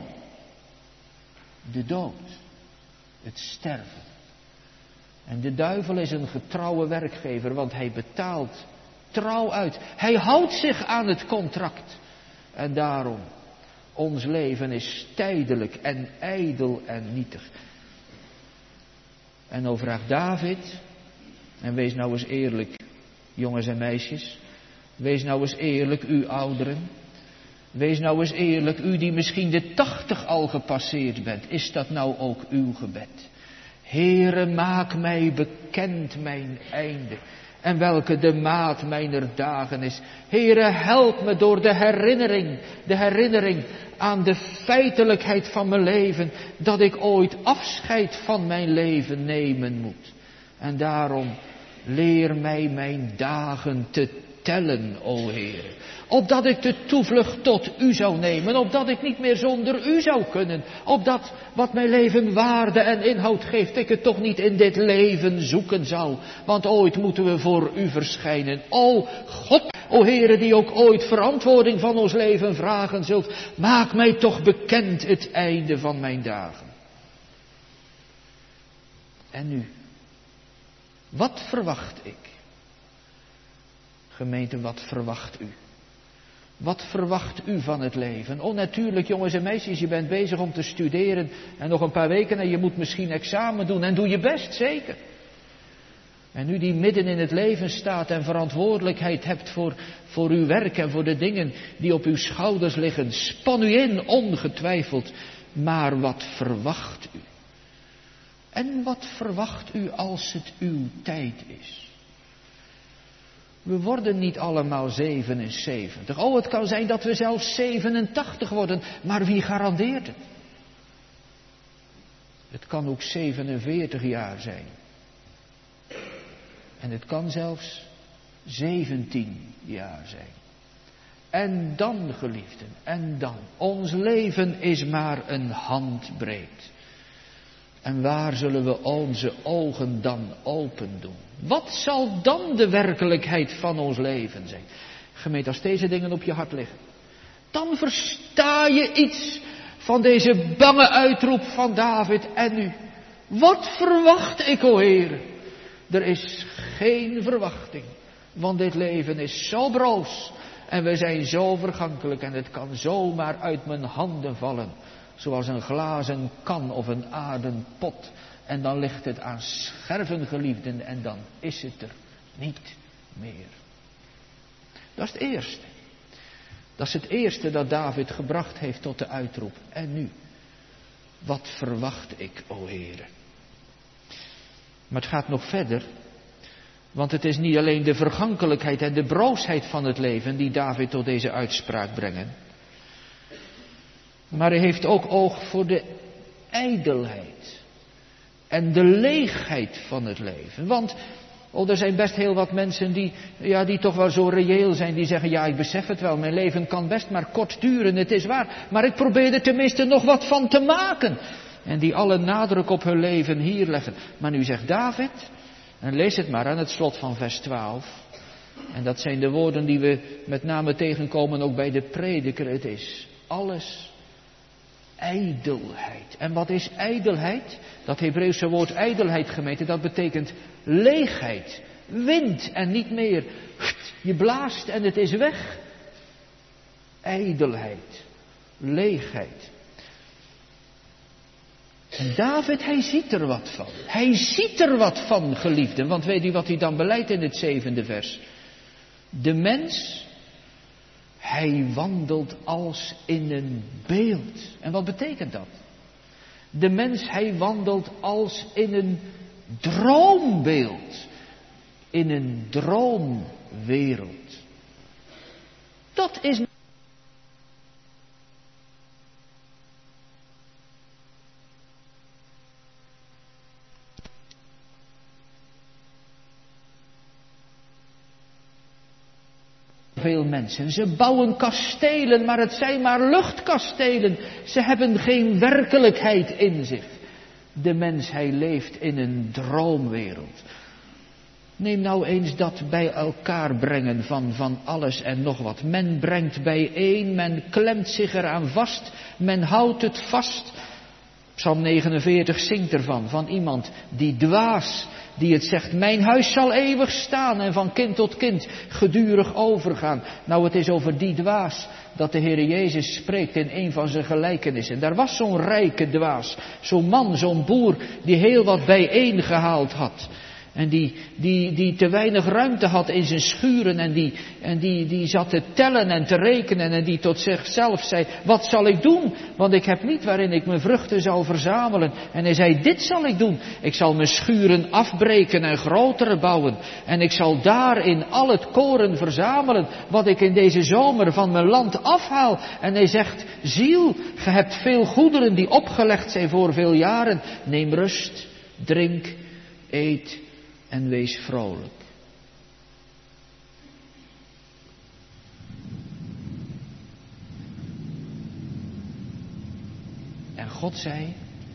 De dood. Het sterven. En de duivel is een getrouwe werkgever, want hij betaalt trouw uit. Hij houdt zich aan het contract. En daarom, ons leven is tijdelijk en ijdel en nietig. En nou vraagt David, en wees nou eens eerlijk, jongens en meisjes. Wees nou eens eerlijk, u ouderen. Wees nou eens eerlijk, u die misschien de tachtig al gepasseerd bent. Is dat nou ook uw gebed? Heere, maak mij bekend mijn einde. En welke de maat mijner dagen is. Heere, help me door de herinnering, de herinnering aan de feitelijkheid van mijn leven. Dat ik ooit afscheid van mijn leven nemen moet. En daarom leer mij mijn dagen te tellen, o Heere. Opdat ik de toevlucht tot u zou nemen. Opdat ik niet meer zonder u zou kunnen. Opdat wat mijn leven waarde en inhoud geeft, ik het toch niet in dit leven zoeken zal. Want ooit moeten we voor u verschijnen. O God, o Heere, die ook ooit verantwoording van ons leven vragen zult. Maak mij toch bekend het einde van mijn dagen. En nu, Wat verwacht ik? Gemeente, wat verwacht u? Wat verwacht u van het leven? Oh, natuurlijk, jongens en meisjes, je bent bezig om te studeren en nog een paar weken en je moet misschien examen doen en doe je best, zeker. En nu die midden in het leven staat en verantwoordelijkheid hebt voor, voor uw werk en voor de dingen die op uw schouders liggen, span u in, ongetwijfeld. Maar wat verwacht u? En wat verwacht u als het uw tijd is? We worden niet allemaal zevenenzeventig. Oh, het kan zijn dat we zelfs zevenentachtig worden, maar wie garandeert het? Het kan ook zevenenveertig jaar zijn. En het kan zelfs zeventien jaar zijn. En dan, geliefden, en dan. Ons leven is maar een handbreed. En waar zullen we onze ogen dan open doen? Wat zal dan de werkelijkheid van ons leven zijn? Gemeente, als deze dingen op je hart liggen, dan versta je iets van deze bange uitroep van David en nu. Wat verwacht ik, o Heer? Er is geen verwachting, want dit leven is zo broos en we zijn zo vergankelijk en het kan zomaar uit mijn handen vallen. Zoals een glazen kan of een aarden pot. En dan ligt het aan scherven, geliefden, en dan is het er niet meer. Dat is het eerste. Dat is het eerste dat David gebracht heeft tot de uitroep. En nu, wat verwacht ik, o Heere? Maar het gaat nog verder. Want het is niet alleen de vergankelijkheid en de broosheid van het leven die David tot deze uitspraak brengen. Maar hij heeft ook oog voor de ijdelheid en de leegheid van het leven. Want oh, er zijn best heel wat mensen die, ja, die toch wel zo reëel zijn. Die zeggen, ja, ik besef het wel, mijn leven kan best maar kort duren, het is waar. Maar ik probeer er tenminste nog wat van te maken. En die alle nadruk op hun leven hier leggen. Maar nu zegt David, en lees het maar aan het slot van vers twaalf. En dat zijn de woorden die we met name tegenkomen ook bij de prediker. Het is alles ijdelheid. En wat is ijdelheid? Dat Hebreeuwse woord ijdelheid, gemeente, dat betekent leegheid. Wind en niet meer. Je blaast en het is weg. Ijdelheid. Leegheid. En David, hij ziet er wat van. Hij ziet er wat van, geliefden. Want weet u wat hij dan beleidt in het zevende vers? De mens, hij wandelt als in een beeld. En wat betekent dat? De mens, hij wandelt als in een droombeeld. In een droomwereld. Dat is... Veel mensen, ze bouwen kastelen, maar het zijn maar luchtkastelen. Ze hebben geen werkelijkheid in zich. De mens, hij leeft in een droomwereld. Neem nou eens dat bij elkaar brengen van, van alles en nog wat. Men brengt bijeen, men klemt zich eraan vast, men houdt het vast. Psalm negenenveertig zingt ervan, van iemand die dwaas, die het zegt, mijn huis zal eeuwig staan en van kind tot kind gedurig overgaan. Nou, het is over die dwaas dat de Heer Jezus spreekt in een van zijn gelijkenissen. Daar was zo'n rijke dwaas, zo'n man, zo'n boer die heel wat bijeengehaald had. En die, die, die te weinig ruimte had in zijn schuren en, die, en die, die zat te tellen en te rekenen en die tot zichzelf zei, wat zal ik doen? Want ik heb niet waarin ik mijn vruchten zal verzamelen. En hij zei, dit zal ik doen. Ik zal mijn schuren afbreken en grotere bouwen. En ik zal daarin al het koren verzamelen wat ik in deze zomer van mijn land afhaal. En hij zegt, ziel, ge hebt veel goederen die opgelegd zijn voor veel jaren. Neem rust, drink, eet en wees vrolijk. En God zei,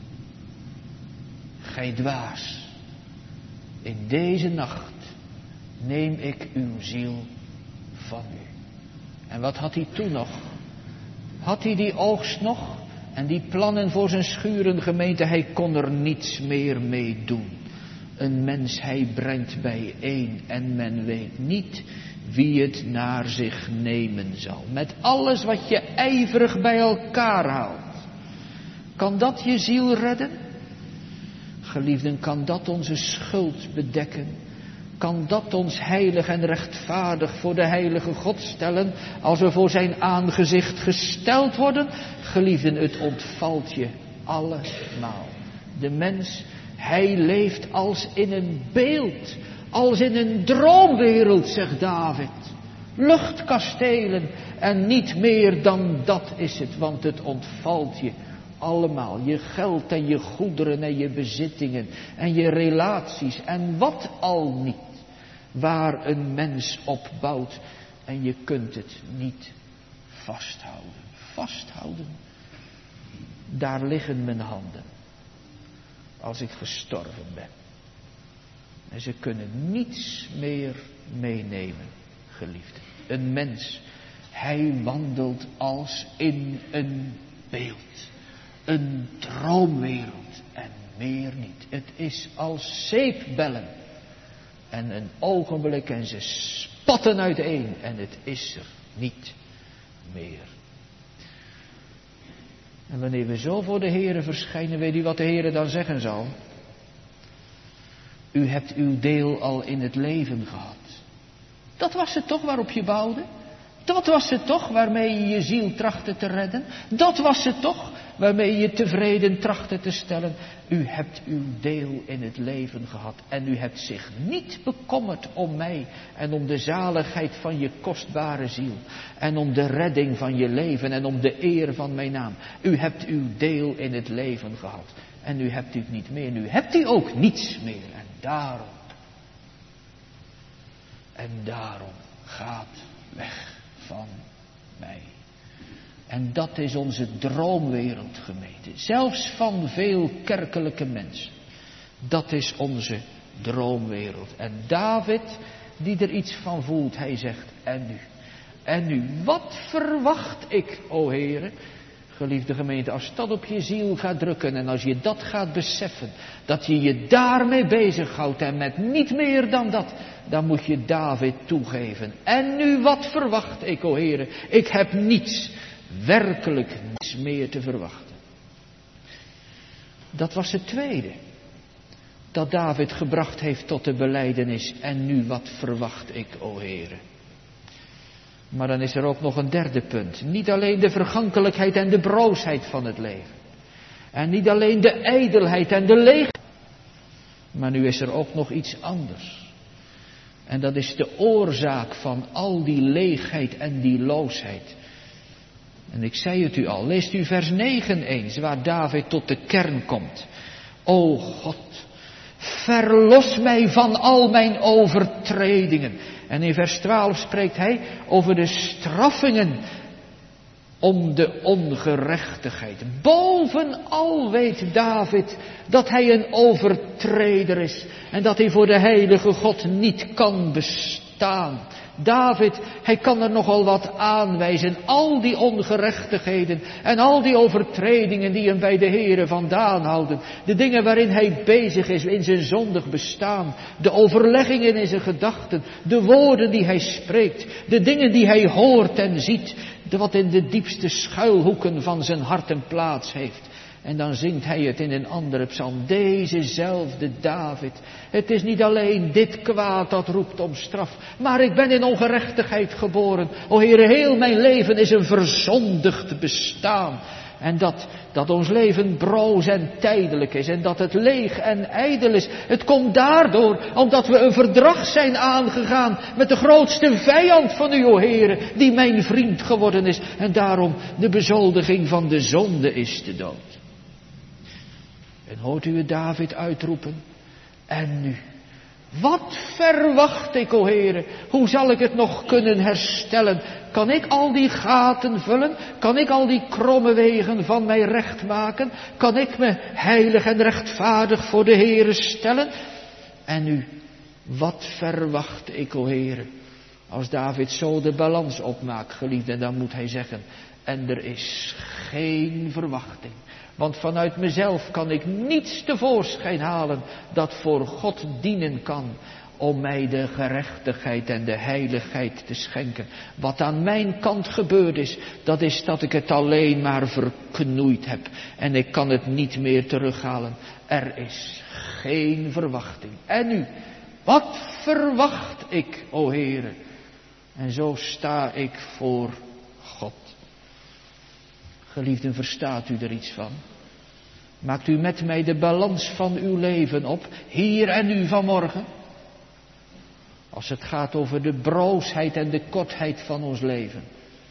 gij dwaas, in deze nacht neem ik uw ziel van u. En wat had hij toen nog? Had hij die oogst nog? En die plannen voor zijn schuren, gemeente, hij kon er niets meer mee doen. Een mens hij brengt bijeen en men weet niet wie het naar zich nemen zal. Met alles wat je ijverig bij elkaar haalt. Kan dat je ziel redden? Geliefden, kan dat onze schuld bedekken? Kan dat ons heilig en rechtvaardig voor de heilige God stellen, als we voor zijn aangezicht gesteld worden? Geliefden, het ontvalt je allemaal. De mens, hij leeft als in een beeld, als in een droomwereld, zegt David. Luchtkastelen en niet meer dan dat is het, want het ontvalt je allemaal. Je geld en je goederen en je bezittingen en je relaties en wat al niet. Waar een mens op bouwt en je kunt het niet vasthouden. Vasthouden. Daar liggen mijn handen. Als ik gestorven ben. En ze kunnen niets meer meenemen, geliefden. Een mens, hij wandelt als in een beeld. Een droomwereld en meer niet. Het is als zeepbellen. En een ogenblik en ze spatten uiteen en het is er niet meer. En wanneer we zo voor de Heere verschijnen, weet u wat de Heere dan zeggen zal? U hebt uw deel al in het leven gehad. Dat was het toch waarop je bouwde? Dat was het toch waarmee je je ziel trachtte te redden? Dat was het toch waarmee je tevreden trachtte te stellen? U hebt uw deel in het leven gehad en u hebt zich niet bekommerd om mij en om de zaligheid van je kostbare ziel en om de redding van je leven en om de eer van mijn naam. U hebt uw deel in het leven gehad en u hebt u niet meer, nu hebt u ook niets meer en daarom, en daarom gaat weg van mij. En dat is onze droomwereld, gemeente. Zelfs van veel kerkelijke mensen. Dat is onze droomwereld. En David, die er iets van voelt, hij zegt, en nu? En nu, wat verwacht ik, o Heere? Geliefde gemeente, als dat op je ziel gaat drukken en als je dat gaat beseffen, dat je je daarmee bezighoudt en met niet meer dan dat, dan moet je David toegeven. En nu, wat verwacht ik, o Heere? Ik heb niets, werkelijk niets meer te verwachten. Dat was het tweede, dat David gebracht heeft tot de belijdenis. En nu, wat verwacht ik, o Heere? Maar dan is er ook nog een derde punt. Niet alleen de vergankelijkheid en de broosheid van het leven. En niet alleen de ijdelheid en de leegheid. Maar nu is er ook nog iets anders. En dat is de oorzaak van al die leegheid en die loosheid. En ik zei het u al, leest u vers negen eens, waar David tot de kern komt. O God, verlos mij van al mijn overtredingen. En in vers twaalf spreekt hij over de straffingen om de ongerechtigheid. Bovenal weet David dat hij een overtreder is en dat hij voor de heilige God niet kan bestaan. David, hij kan er nogal wat aanwijzen. Al die ongerechtigheden en al die overtredingen die hem bij de Heere vandaan houden. De dingen waarin hij bezig is in zijn zondig bestaan. De overleggingen in zijn gedachten. De woorden die hij spreekt. De dingen die hij hoort en ziet. De wat in de diepste schuilhoeken van zijn hart een plaats heeft. En dan zingt hij het in een andere psalm. Dezezelfde David. Het is niet alleen dit kwaad dat roept om straf. Maar ik ben in ongerechtigheid geboren. O Heere, heel mijn leven is een verzondigd bestaan. En dat, dat ons leven broos en tijdelijk is. En dat het leeg en ijdel is. Het komt daardoor omdat we een verdrag zijn aangegaan met de grootste vijand van u, o Heere. Die mijn vriend geworden is. En daarom de bezoldiging van de zonde is de dood. En hoort u het David uitroepen? En nu? Wat verwacht ik, o Heere? Hoe zal ik het nog kunnen herstellen? Kan ik al die gaten vullen? Kan ik al die kromme wegen van mij recht maken? Kan ik me heilig en rechtvaardig voor de Heere stellen? En nu, wat verwacht ik, o Heere? Als David zo de balans opmaakt, geliefde, dan moet hij zeggen, En er is geen verwachting. Want vanuit mezelf kan ik niets tevoorschijn halen dat voor God dienen kan. Om mij de gerechtigheid en de heiligheid te schenken. Wat aan mijn kant gebeurd is, dat is dat ik het alleen maar verknoeid heb. En ik kan het niet meer terughalen. Er is geen verwachting. En nu, wat verwacht ik, o Heere? En zo sta ik voor God. Geliefden, verstaat u er iets van? Maakt u met mij de balans van uw leven op, hier en nu vanmorgen? Als het gaat over de broosheid en de kortheid van ons leven.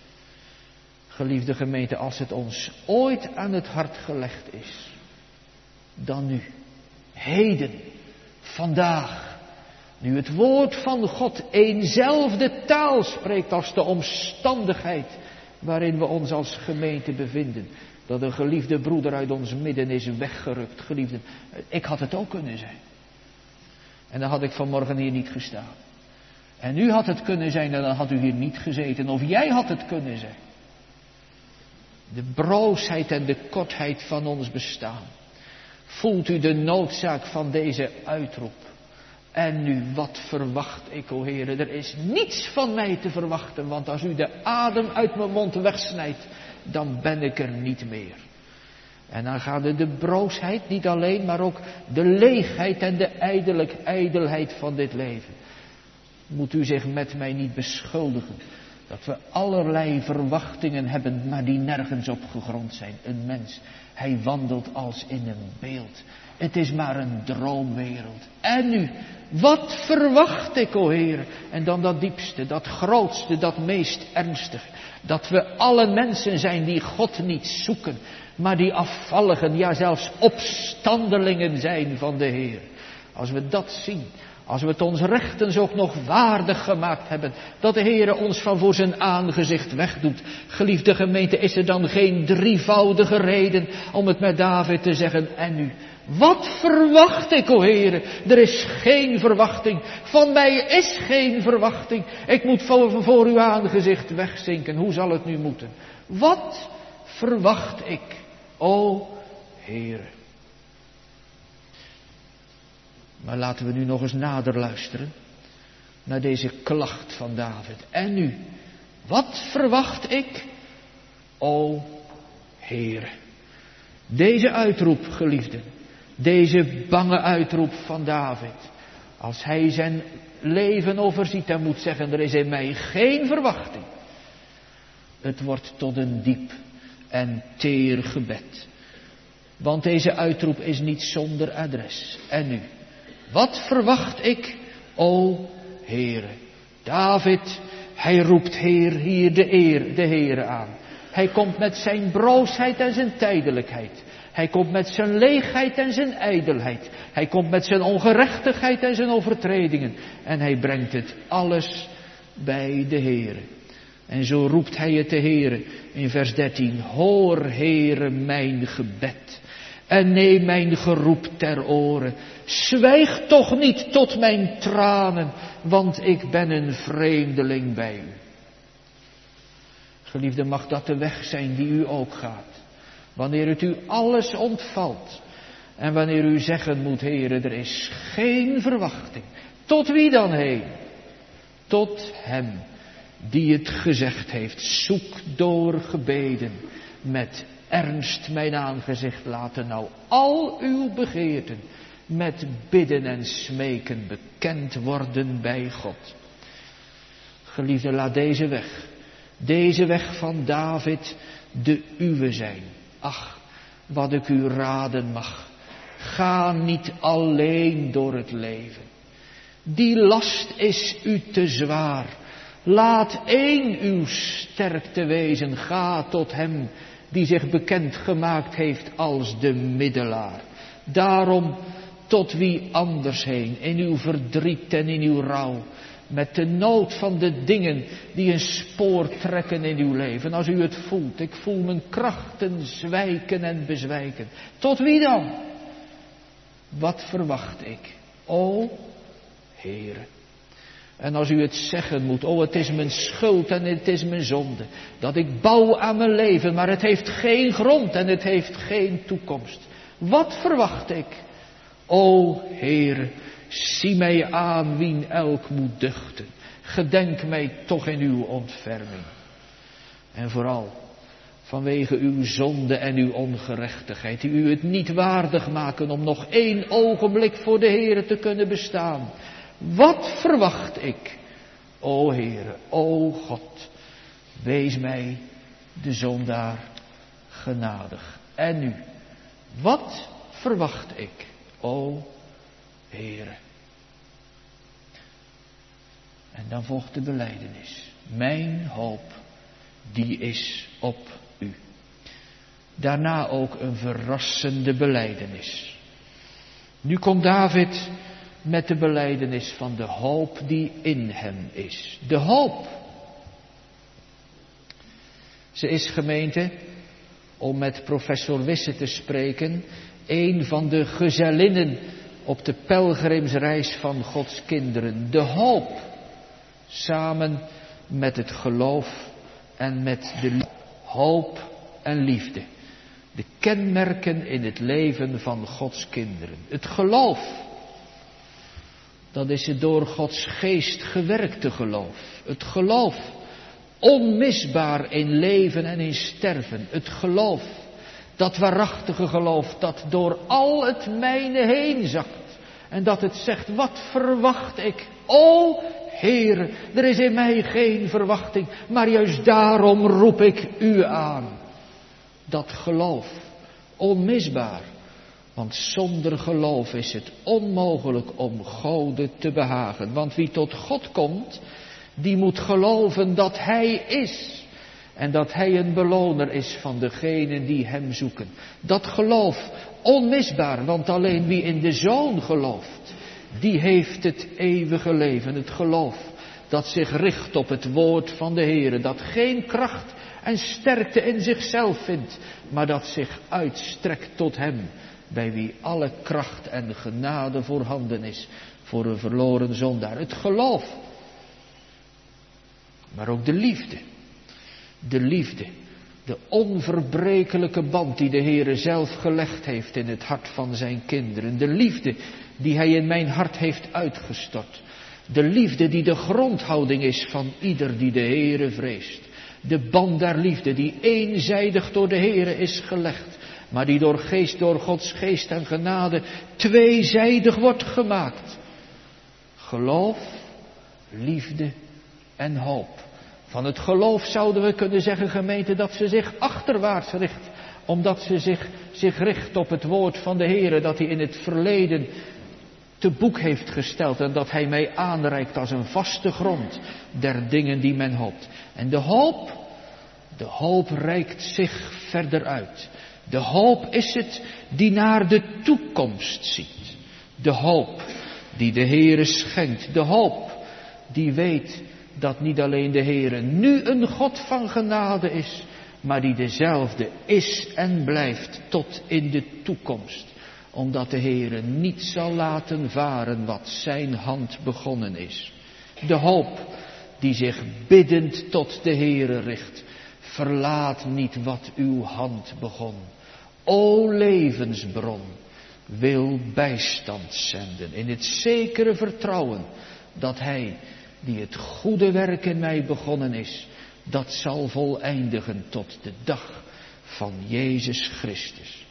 Geliefde gemeente, als het ons ooit aan het hart gelegd is, dan nu, heden, vandaag, nu het woord van God eenzelfde taal spreekt als de omstandigheid waarin we ons als gemeente bevinden. Dat een geliefde broeder uit ons midden is weggerukt. Geliefde, ik had het ook kunnen zijn. En dan had ik vanmorgen hier niet gestaan. En u had het kunnen zijn en dan had u hier niet gezeten. Of jij had het kunnen zijn. De broosheid en de kortheid van ons bestaan. Voelt u de noodzaak van deze uitroep? En nu, wat verwacht ik, o Heere? Er is niets van mij te verwachten, want als u de adem uit mijn mond wegsnijdt, dan ben ik er niet meer. En dan gaat de, de broosheid niet alleen, maar ook de leegheid en de ijdelijk, ijdelheid van dit leven. Moet u zich met mij niet beschuldigen dat we allerlei verwachtingen hebben, maar die nergens op gegrond zijn. Een mens, hij wandelt als in een beeld. Het is maar een droomwereld. En nu, wat verwacht ik, o Heer? En dan dat diepste, dat grootste, dat meest ernstige. Dat we alle mensen zijn die God niet zoeken, maar die afvalligen, ja zelfs opstandelingen zijn van de Heer. Als we dat zien, als we het ons rechtens ook nog waardig gemaakt hebben, dat de Heer ons van voor zijn aangezicht wegdoet. Geliefde gemeente, is er dan geen drievoudige reden om het met David te zeggen, en nu? Wat verwacht ik, o Heere? Er is geen verwachting. Van mij is geen verwachting. Ik moet voor, voor uw aangezicht wegzinken. Hoe zal het nu moeten? Wat verwacht ik, o Heere? Maar laten we nu nog eens nader luisteren naar deze klacht van David. En nu, wat verwacht ik, o Heere? Deze uitroep, geliefden. Deze bange uitroep van David. Als hij zijn leven overziet, dan moet zeggen, er is in mij geen verwachting. Het wordt tot een diep en teer gebed. Want deze uitroep is niet zonder adres. En nu, wat verwacht ik, o Heere? David, hij roept Heer hier de eer, de Heere aan. Hij komt met zijn broosheid en zijn tijdelijkheid. Hij komt met zijn leegheid en zijn ijdelheid. Hij komt met zijn ongerechtigheid en zijn overtredingen. En hij brengt het alles bij de Heere. En zo roept hij het de Heere in vers dertien. Hoor, Heere, mijn gebed. En neem mijn geroep ter oren. Zwijg toch niet tot mijn tranen, want ik ben een vreemdeling bij u. Geliefde, mag dat de weg zijn die u ook gaat. Wanneer het u alles ontvalt. En wanneer u zeggen moet, Heere, er is geen verwachting. Tot wie dan heen? Tot hem die het gezegd heeft. Zoek door gebeden. Met ernst mijn aangezicht laten nou al uw begeerten. Met bidden en smeken bekend worden bij God. Geliefde, laat deze weg. Deze weg van David de uwe zijn. Ach, wat ik u raden mag. Ga niet alleen door het leven. Die last is u te zwaar. Laat één uw sterkte wezen. Ga tot hem die zich bekend gemaakt heeft als de middelaar. Daarom tot wie anders heen, in uw verdriet en in uw rouw. Met de nood van de dingen die een spoor trekken in uw leven. Als u het voelt, ik voel mijn krachten zwijken en bezwijken. Tot wie dan? Wat verwacht ik? O Heere. En als u het zeggen moet, oh het is mijn schuld en het is mijn zonde. Dat ik bouw aan mijn leven, maar het heeft geen grond en het heeft geen toekomst. Wat verwacht ik? O Heere, zie mij aan wien elk moet duchten. Gedenk mij toch in uw ontferming. En vooral vanwege uw zonde en uw ongerechtigheid, die u het niet waardig maken om nog één ogenblik voor de Heere te kunnen bestaan. Wat verwacht ik? O Heere, o God, wees mij de zondaar genadig. En nu, wat verwacht ik? O Heere. En dan volgt de belijdenis. Mijn hoop, die is op u. Daarna ook een verrassende belijdenis. Nu komt David met de belijdenis van de hoop die in hem is. De hoop. Ze is, gemeente, om met professor Wisse te spreken, een van de gezellinnen op de pelgrimsreis van Gods kinderen. De hoop, samen met het geloof en met de liefde. Hoop en liefde. De kenmerken in het leven van Gods kinderen. Het geloof, dat is het door Gods geest gewerkte geloof. Het geloof, onmisbaar in leven en in sterven. Het geloof, dat waarachtige geloof, dat door al het mijne heen zakt. En dat het zegt, wat verwacht ik? O Heere, er is in mij geen verwachting, maar juist daarom roep ik u aan. Dat geloof, onmisbaar. Want zonder geloof is het onmogelijk om Gode te behagen. Want wie tot God komt, die moet geloven dat Hij is. En dat Hij een beloner is van degenen die Hem zoeken. Dat geloof, onmisbaar, want alleen wie in de Zoon gelooft, die heeft het eeuwige leven. Het geloof dat zich richt op het woord van de Heere. Dat geen kracht en sterkte in zichzelf vindt, maar dat zich uitstrekt tot Hem, bij wie alle kracht en genade voorhanden is voor een verloren zondaar. Het geloof, maar ook de liefde. De liefde, de onverbrekelijke band die de Heere zelf gelegd heeft in het hart van zijn kinderen. De liefde die Hij in mijn hart heeft uitgestort. De liefde die de grondhouding is van ieder die de Heere vreest. De band der liefde die eenzijdig door de Heere is gelegd, maar die door geest, door Gods geest en genade tweezijdig wordt gemaakt. Geloof, liefde en hoop. Van het geloof zouden we kunnen zeggen, gemeente, dat ze zich achterwaarts richt. Omdat ze zich, zich richt op het woord van de Heere, dat Hij in het verleden te boek heeft gesteld. En dat Hij mij aanreikt als een vaste grond der dingen die men hoopt. En de hoop, de hoop reikt zich verder uit. De hoop is het die naar de toekomst ziet. De hoop die de Heere schenkt. De hoop die weet dat niet alleen de Heere nu een God van genade is, maar die dezelfde is en blijft tot in de toekomst. Omdat de Heere niet zal laten varen wat zijn hand begonnen is. De hoop die zich biddend tot de Heere richt. Verlaat niet wat uw hand begon. O levensbron, wil bijstand zenden in het zekere vertrouwen dat Hij die het goede werk in mij begonnen is, dat zal voleindigen tot de dag van Jezus Christus.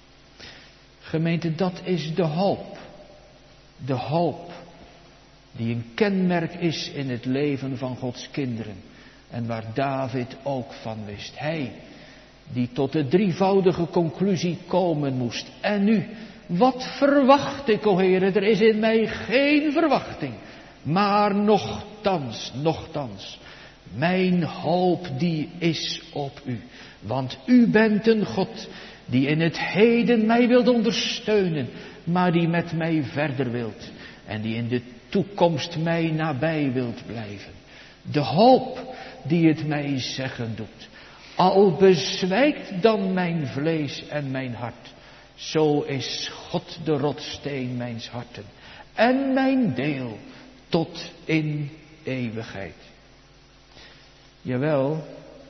Gemeente, dat is de hoop. De hoop die een kenmerk is in het leven van Gods kinderen. En waar David ook van wist. Hij die tot de drievoudige conclusie komen moest. En nu, wat verwacht ik, o Heere? Er is in mij geen verwachting. Maar nochtans, nochtans, mijn hoop die is op u. Want u bent een God die in het heden mij wilt ondersteunen, maar die met mij verder wilt. En die in de toekomst mij nabij wilt blijven. De hoop die het mij zeggen doet. Al bezwijkt dan mijn vlees en mijn hart, zo is God de rotsteen mijns harten en mijn deel tot in eeuwigheid. Jawel,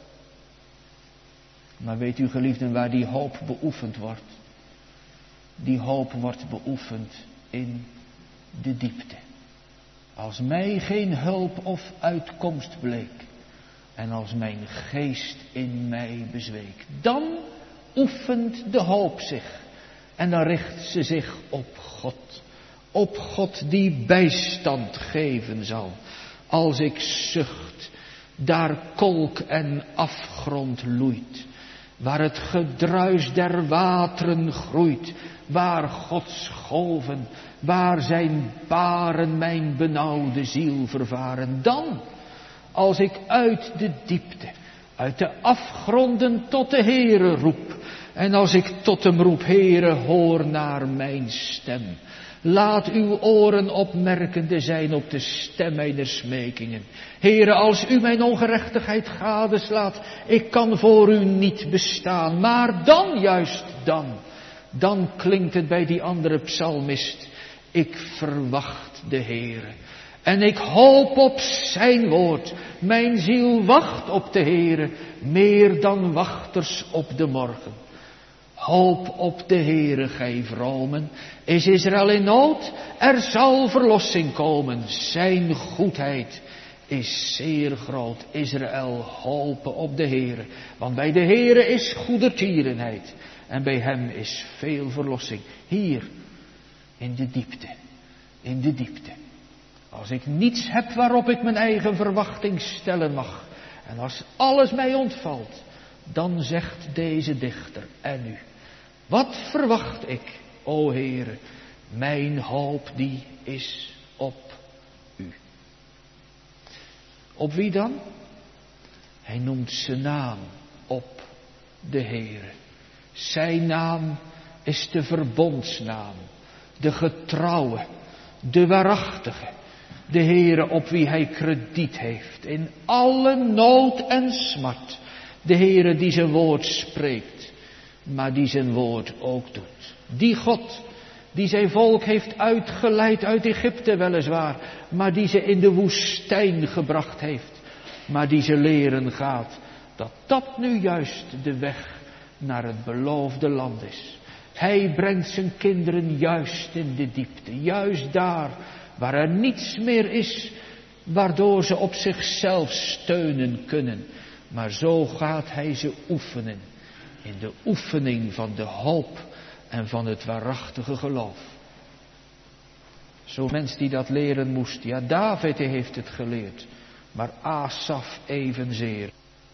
maar weet u geliefden waar die hoop beoefend wordt? Die hoop wordt beoefend in de diepte. Als mij geen hulp of uitkomst bleek en als mijn geest in mij bezweek, dan oefent de hoop zich en dan richt ze zich op God. Op God die bijstand geven zal. Als ik zucht, daar kolk en afgrond loeit. Waar het gedruis der wateren groeit. Waar Gods golven, waar zijn baren mijn benauwde ziel vervaren. Dan, als ik uit de diepte, uit de afgronden tot de Heere roep. En als ik tot hem roep, Heere, hoor naar mijn stem. Laat uw oren opmerkende zijn op de stem mijner smekingen. Heere, als u mijn ongerechtigheid gadeslaat, ik kan voor u niet bestaan. Maar dan, juist dan, dan klinkt het bij die andere psalmist. Ik verwacht de Heere. En ik hoop op zijn woord. Mijn ziel wacht op de Heere, meer dan wachters op de morgen. Hoop op de Heere, gij vromen. Is Israël in nood? Er zal verlossing komen. Zijn goedheid is zeer groot. Israël, hopen op de Heere. Want bij de Heere is goedertierenheid. En bij hem is veel verlossing. Hier, in de diepte. In de diepte. Als ik niets heb waarop ik mijn eigen verwachting stellen mag. En als alles mij ontvalt. Dan zegt deze dichter, en nu, wat verwacht ik, o Heere, mijn hoop die is op u. Op wie dan? Hij noemt zijn naam, op de Heere. Zijn naam is de verbondsnaam, de getrouwe, de waarachtige. De Heere op wie hij krediet heeft in alle nood en smart. De Heere die zijn woord spreekt, maar die zijn woord ook doet. Die God die zijn volk heeft uitgeleid uit Egypte weliswaar, maar die ze in de woestijn gebracht heeft. Maar die ze leren gaat dat dat nu juist de weg naar het beloofde land is. Hij brengt zijn kinderen juist in de diepte, juist daar waar er niets meer is waardoor ze op zichzelf steunen kunnen. Maar zo gaat hij ze oefenen. In de oefening van de hoop en van het waarachtige geloof. Zo'n mens die dat leren moest. Ja, David heeft het geleerd. Maar Asaf evenzeer.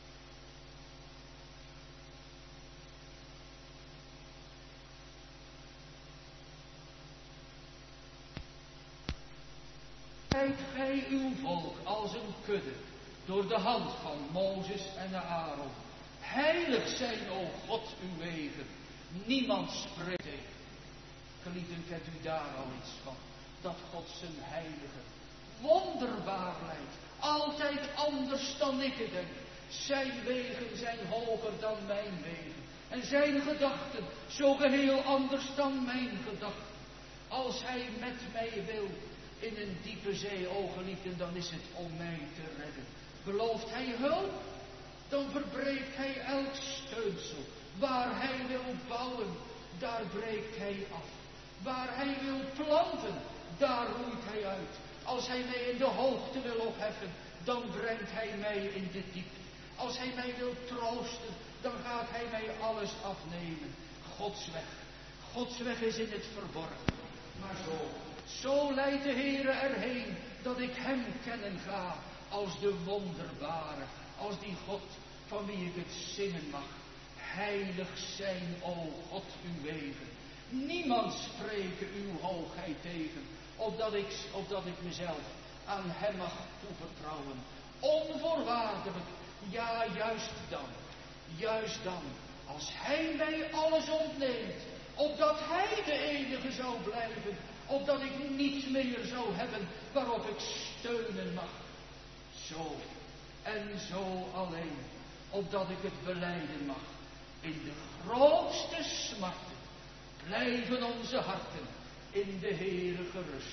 Leidt gij uw volk als een kudde door de hand van Mozes en Aaron. Heilig zijn, o God, uw wegen. Niemand spreekt tegen. Geliefden, kent u daar al iets van? Dat God zijn heilige wonderbaar leidt. Altijd anders dan ik het denk. Zijn wegen zijn hoger dan mijn wegen. En zijn gedachten zo geheel anders dan mijn gedachten. Als hij met mij wil in een diepe zee, o geliefden, dan is het om mij te redden. Belooft hij hulp? Dan verbreekt hij elk steunsel. Waar hij wil bouwen, daar breekt hij af. Waar hij wil planten, daar roeit hij uit. Als hij mij in de hoogte wil opheffen, dan brengt hij mij in de diepte. Als hij mij wil troosten, dan gaat hij mij alles afnemen. Gods weg. Gods weg is in het verborgen. Maar zo, zo leidt de Heere erheen, dat ik hem kennen ga als de wonderbare, als die God van wie ik het zingen mag. Heilig zijn, o God, uw wegen. Niemand spreken uw hoogheid tegen, opdat ik, opdat ik mezelf aan hem mag toevertrouwen. Onvoorwaardelijk, ja, juist dan, juist dan, als hij mij alles ontneemt, opdat hij de enige zou blijven, opdat ik niets meer zou hebben waarop ik steunen mag. Zo en zo alleen, opdat ik het belijden mag. In de grootste smarten blijven onze harten in de Heere gerust.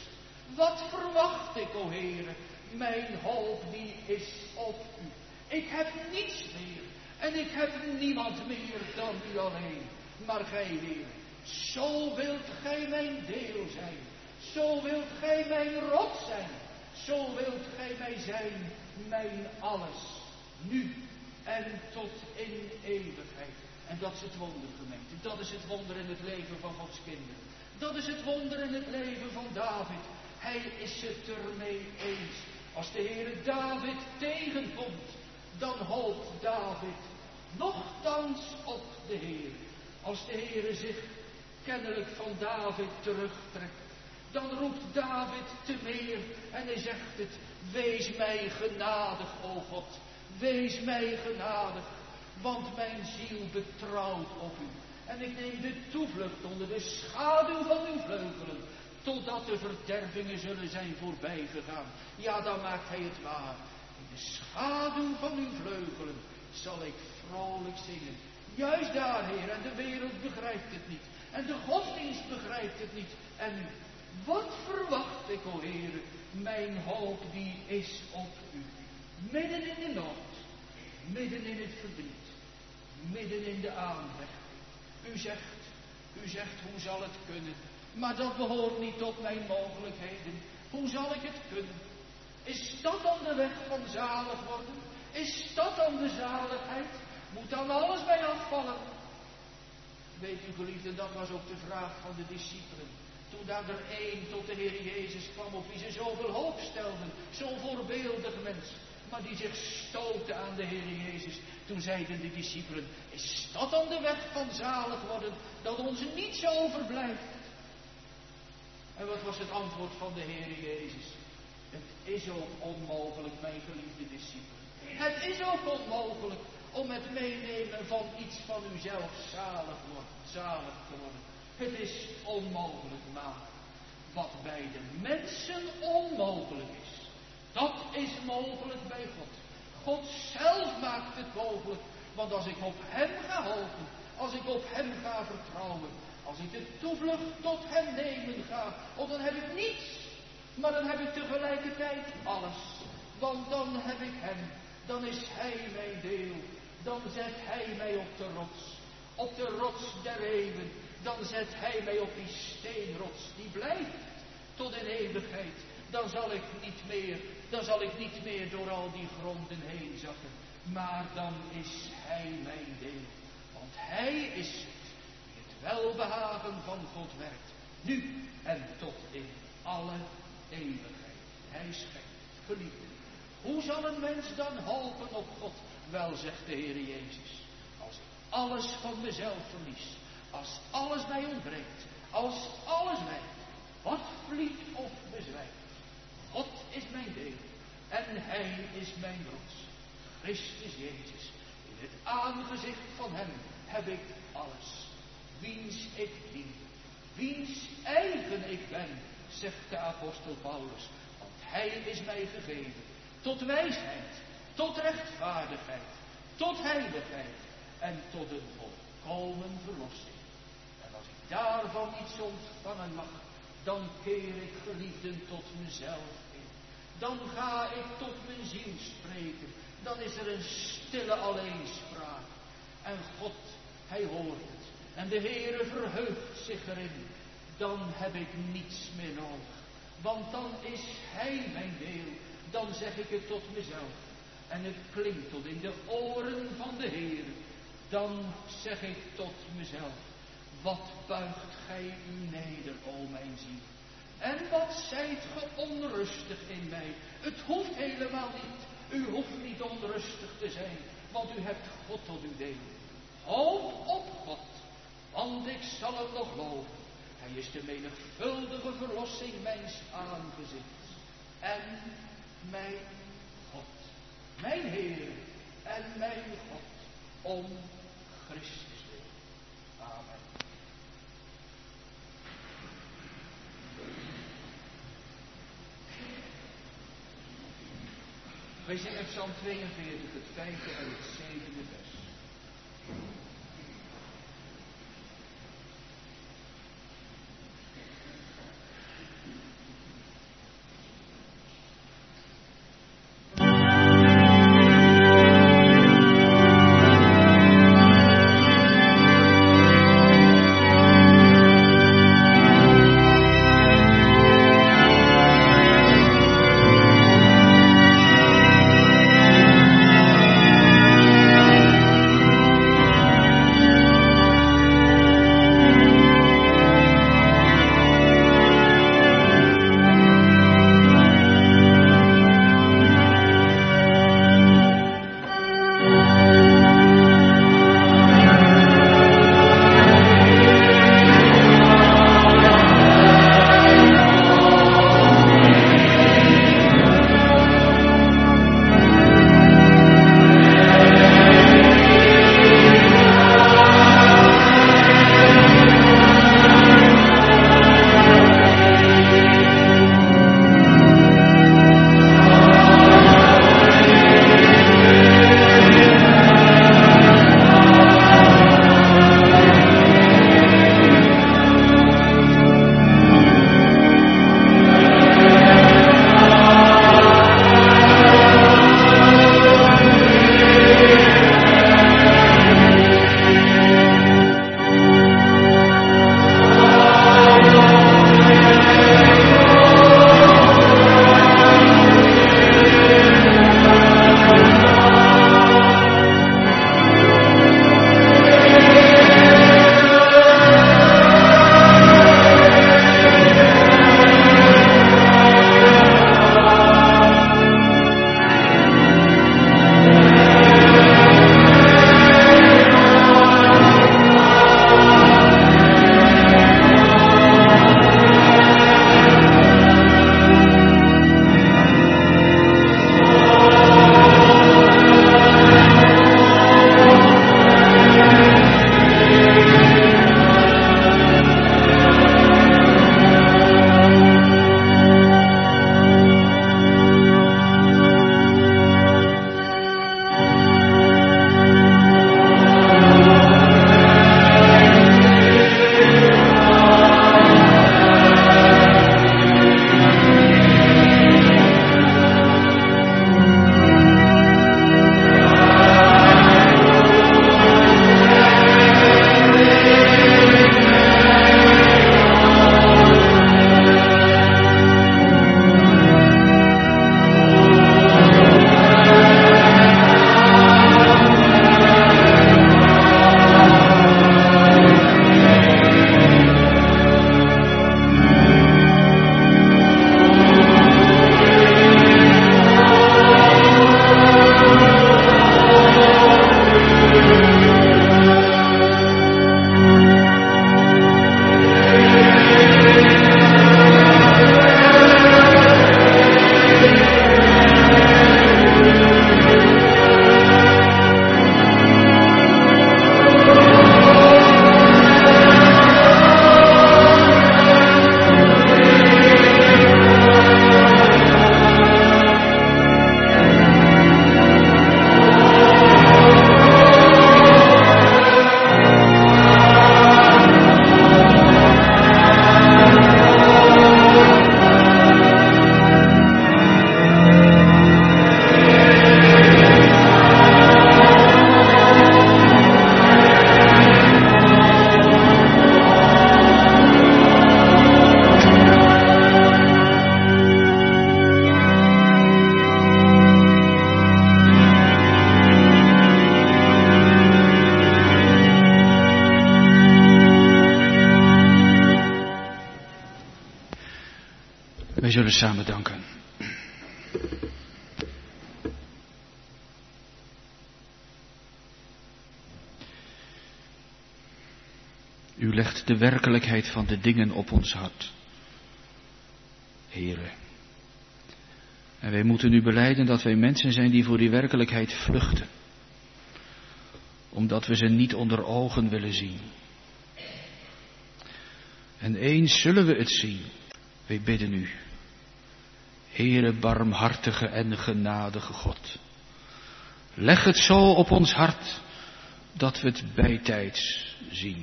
Wat verwacht ik, o Heere? Mijn hoop die is op u. Ik heb niets meer en ik heb niemand meer dan u alleen. Maar gij, Heer, zo wilt gij mijn deel zijn. Zo wilt gij mijn rots zijn. Zo wilt gij mij zijn, mijn alles. Nu en tot in eeuwigheid. En dat is het wonder, gemeente. Dat is het wonder in het leven van Gods kinderen. Dat is het wonder in het leven van David. Hij is het ermee eens. Als de Heere David tegenkomt, dan hoopt David nochtans op de Heer. Als de Heere zich kennelijk van David terugtrekt, dan roept David te meer en hij zegt het: wees mij genadig, o God, wees mij genadig, want mijn ziel betrouwt op u. En ik neem de toevlucht onder de schaduw van uw vleugelen, totdat de verdervingen zullen zijn voorbijgegaan. Ja, dan maakt hij het waar. In de schaduw van uw vleugelen zal ik vrolijk zingen. Juist daar, Heer, en de wereld begrijpt het niet. En de godsdienst begrijpt het niet. En wat verwacht ik, o Heer? Mijn hoop die is op u. Midden in de nood, midden in het verdriet, midden in de aanvecht. U zegt, u zegt, hoe zal het kunnen? Maar dat behoort niet tot mijn mogelijkheden. Hoe zal ik het kunnen? Is dat dan de weg van zalig worden? Is dat dan de zaligheid? Moet dan alles bij afvallen? Weet u, geliefden, dat was ook de vraag van de discipelen. Toen daar er één tot de Heer Jezus kwam, op wie ze zoveel hoop stelden. Zo'n voorbeeldig mens. Maar die zich stootte aan de Heer Jezus. Toen zeiden de discipelen: is dat dan de weg van zalig worden? Dat ons niets overblijft. En wat was het antwoord van de Heer Jezus? Het is ook onmogelijk, mijn geliefde discipelen. Het is ook onmogelijk om het meenemen van iets van uzelf zalig, wordt, zalig te worden. Het is onmogelijk, maar wat bij de mensen onmogelijk is, dat is mogelijk bij God. God zelf maakt het mogelijk. Want als ik op Hem ga hopen, als ik op Hem ga vertrouwen, als ik de toevlucht tot Hem nemen ga, oh, dan heb ik niets. Maar dan heb ik tegelijkertijd alles. Want dan heb ik Hem. Dan is Hij mijn deel. Dan zet Hij mij op de rots. Op de rots der eeuwen. Dan zet Hij mij op die steenrots. Die blijft tot in eeuwigheid. Dan zal ik niet meer, dan zal ik niet meer door al die gronden heen zakken. Maar dan is Hij mijn deel. Want Hij is het die het welbehagen van God werkt. Nu en tot in alle eeuwigheid. Hij schenkt, geliefde. Hoe zal een mens dan hopen op God? Wel, zegt de Heer Jezus, als ik alles van mezelf verlies, als alles mij ontbreekt, als alles wijkt, wat vliegt of bezwijkt. God is mijn deel en Hij is mijn rots. Christus Jezus, in het aangezicht van Hem heb ik alles. Wiens ik dien, wiens eigen ik ben, zegt de apostel Paulus. Want Hij is mij gegeven tot wijsheid, tot rechtvaardigheid, tot heiligheid en tot een volkomen verlossing. En als ik daarvan iets ontvangen mag, dan keer ik, geliefden, tot mezelf in. Dan ga ik tot mijn ziel spreken. Dan is er een stille alleenspraak. En God, Hij hoort het. En de Heere verheugt zich erin. Dan heb ik niets meer nodig. Want dan is Hij mijn deel. Dan zeg ik het tot mezelf. En het klinkt tot in de oren van de Heere. Dan zeg ik tot mezelf: wat buigt gij u neder, o mijn ziel. En wat zijt ge onrustig in mij. Het hoeft helemaal niet. U hoeft niet onrustig te zijn. Want u hebt God tot uw deel. Hoop op God. Want ik zal hem nog loven. Hij is de menigvuldige verlossing mijns aangezichts. En mijn God. Mijn Heer en mijn God. Om Christus wil. Amen. Wij zingen Psalm tweeënveertig, het vijfde en het zevende vers. zullen samen danken. U legt de werkelijkheid van de dingen op ons hart, Heere. En wij moeten u belijden dat wij mensen zijn die voor die werkelijkheid vluchten, omdat we ze niet onder ogen willen zien. En eens zullen we het zien. Wij bidden u, Heere barmhartige en genadige God. Leg het zo op ons hart, dat we het bijtijds zien.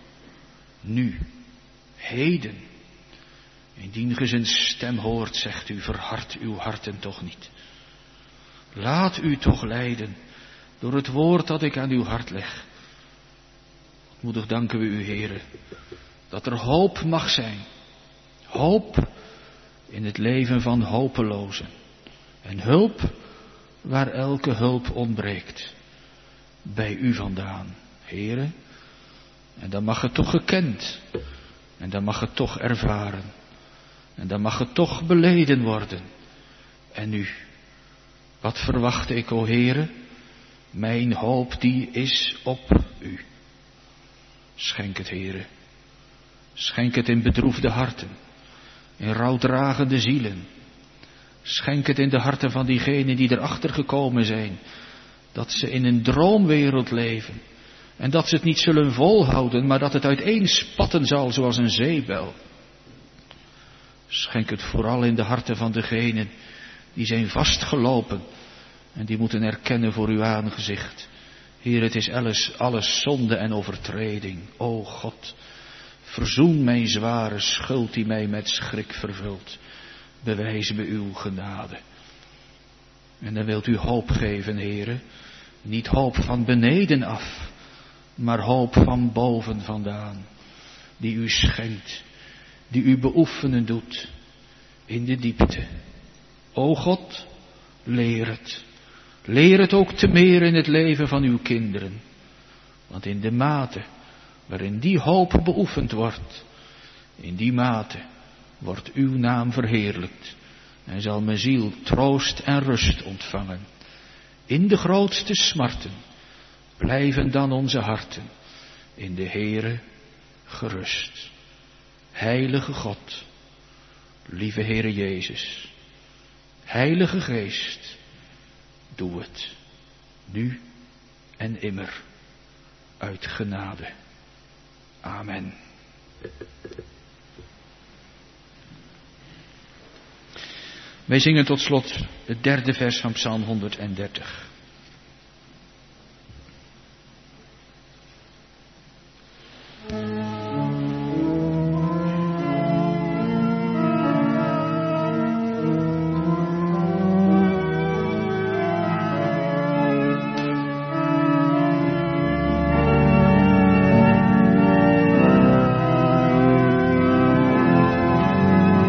Nu, heden, indien ge zijn stem hoort, zegt u, verhard uw harten toch niet. Laat u toch leiden door het woord dat ik aan uw hart leg. Moedig danken we u, Heere, dat er hoop mag zijn. Hoop in het leven van hopelozen. En hulp waar elke hulp ontbreekt. Bij u vandaan, Heere. En dan mag het toch gekend. En dan mag het toch ervaren. En dan mag het toch beleden worden. En nu, wat verwacht ik, o Heere? Mijn hoop die is op u. Schenk het, Heere. Schenk het in bedroefde harten. In rouwdragende zielen. Schenk het in de harten van diegenen die erachter gekomen zijn. Dat ze in een droomwereld leven. En dat ze het niet zullen volhouden, maar dat het uiteenspatten zal zoals een zeebel. Schenk het vooral in de harten van degenen die zijn vastgelopen. En die moeten erkennen voor uw aangezicht. Heer, het is alles, alles zonde en overtreding. O God, verzoen mijn zware schuld die mij met schrik vervult. Bewijs me uw genade. En dan wilt u hoop geven, Heere. Niet hoop van beneden af, maar hoop van boven vandaan. Die u schenkt, die u beoefenen doet in de diepte. O God, leer het. Leer het ook te meer in het leven van uw kinderen. Want in de mate waarin die hoop beoefend wordt, in die mate wordt uw naam verheerlijkt. En zal mijn ziel troost en rust ontvangen. In de grootste smarten blijven dan onze harten in de Heere gerust. Heilige God, lieve Heere Jezus, Heilige Geest, doe het, nu en immer, uit genade. Amen. Wij zingen tot slot het derde vers van Psalm honderddertig.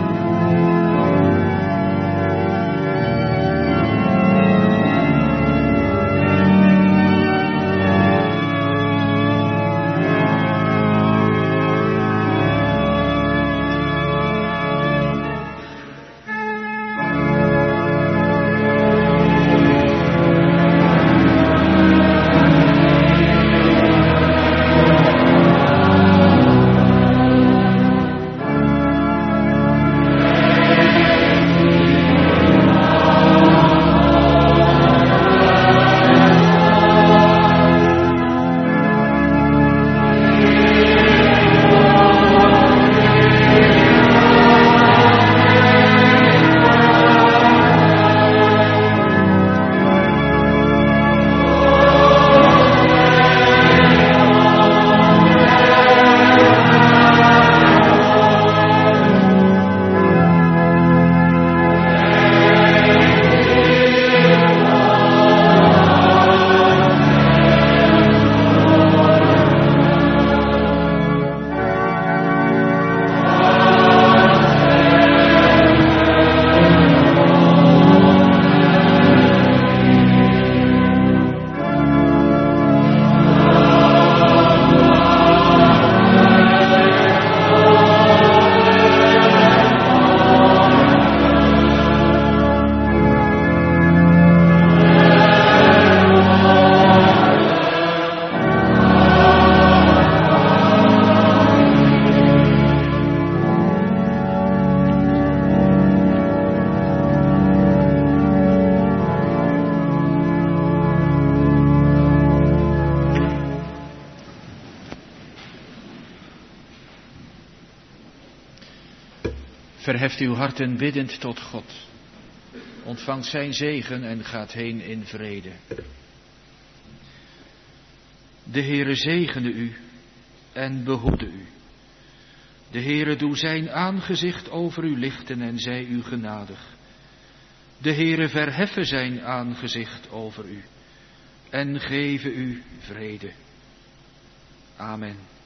Thank Verheft uw harten biddend tot God. Ontvangt zijn zegen en gaat heen in vrede. De Heere zegene u en behoede u. De Heere doe zijn aangezicht over u lichten en zij u genadig. De Heere verheffe zijn aangezicht over u en geven u vrede. Amen.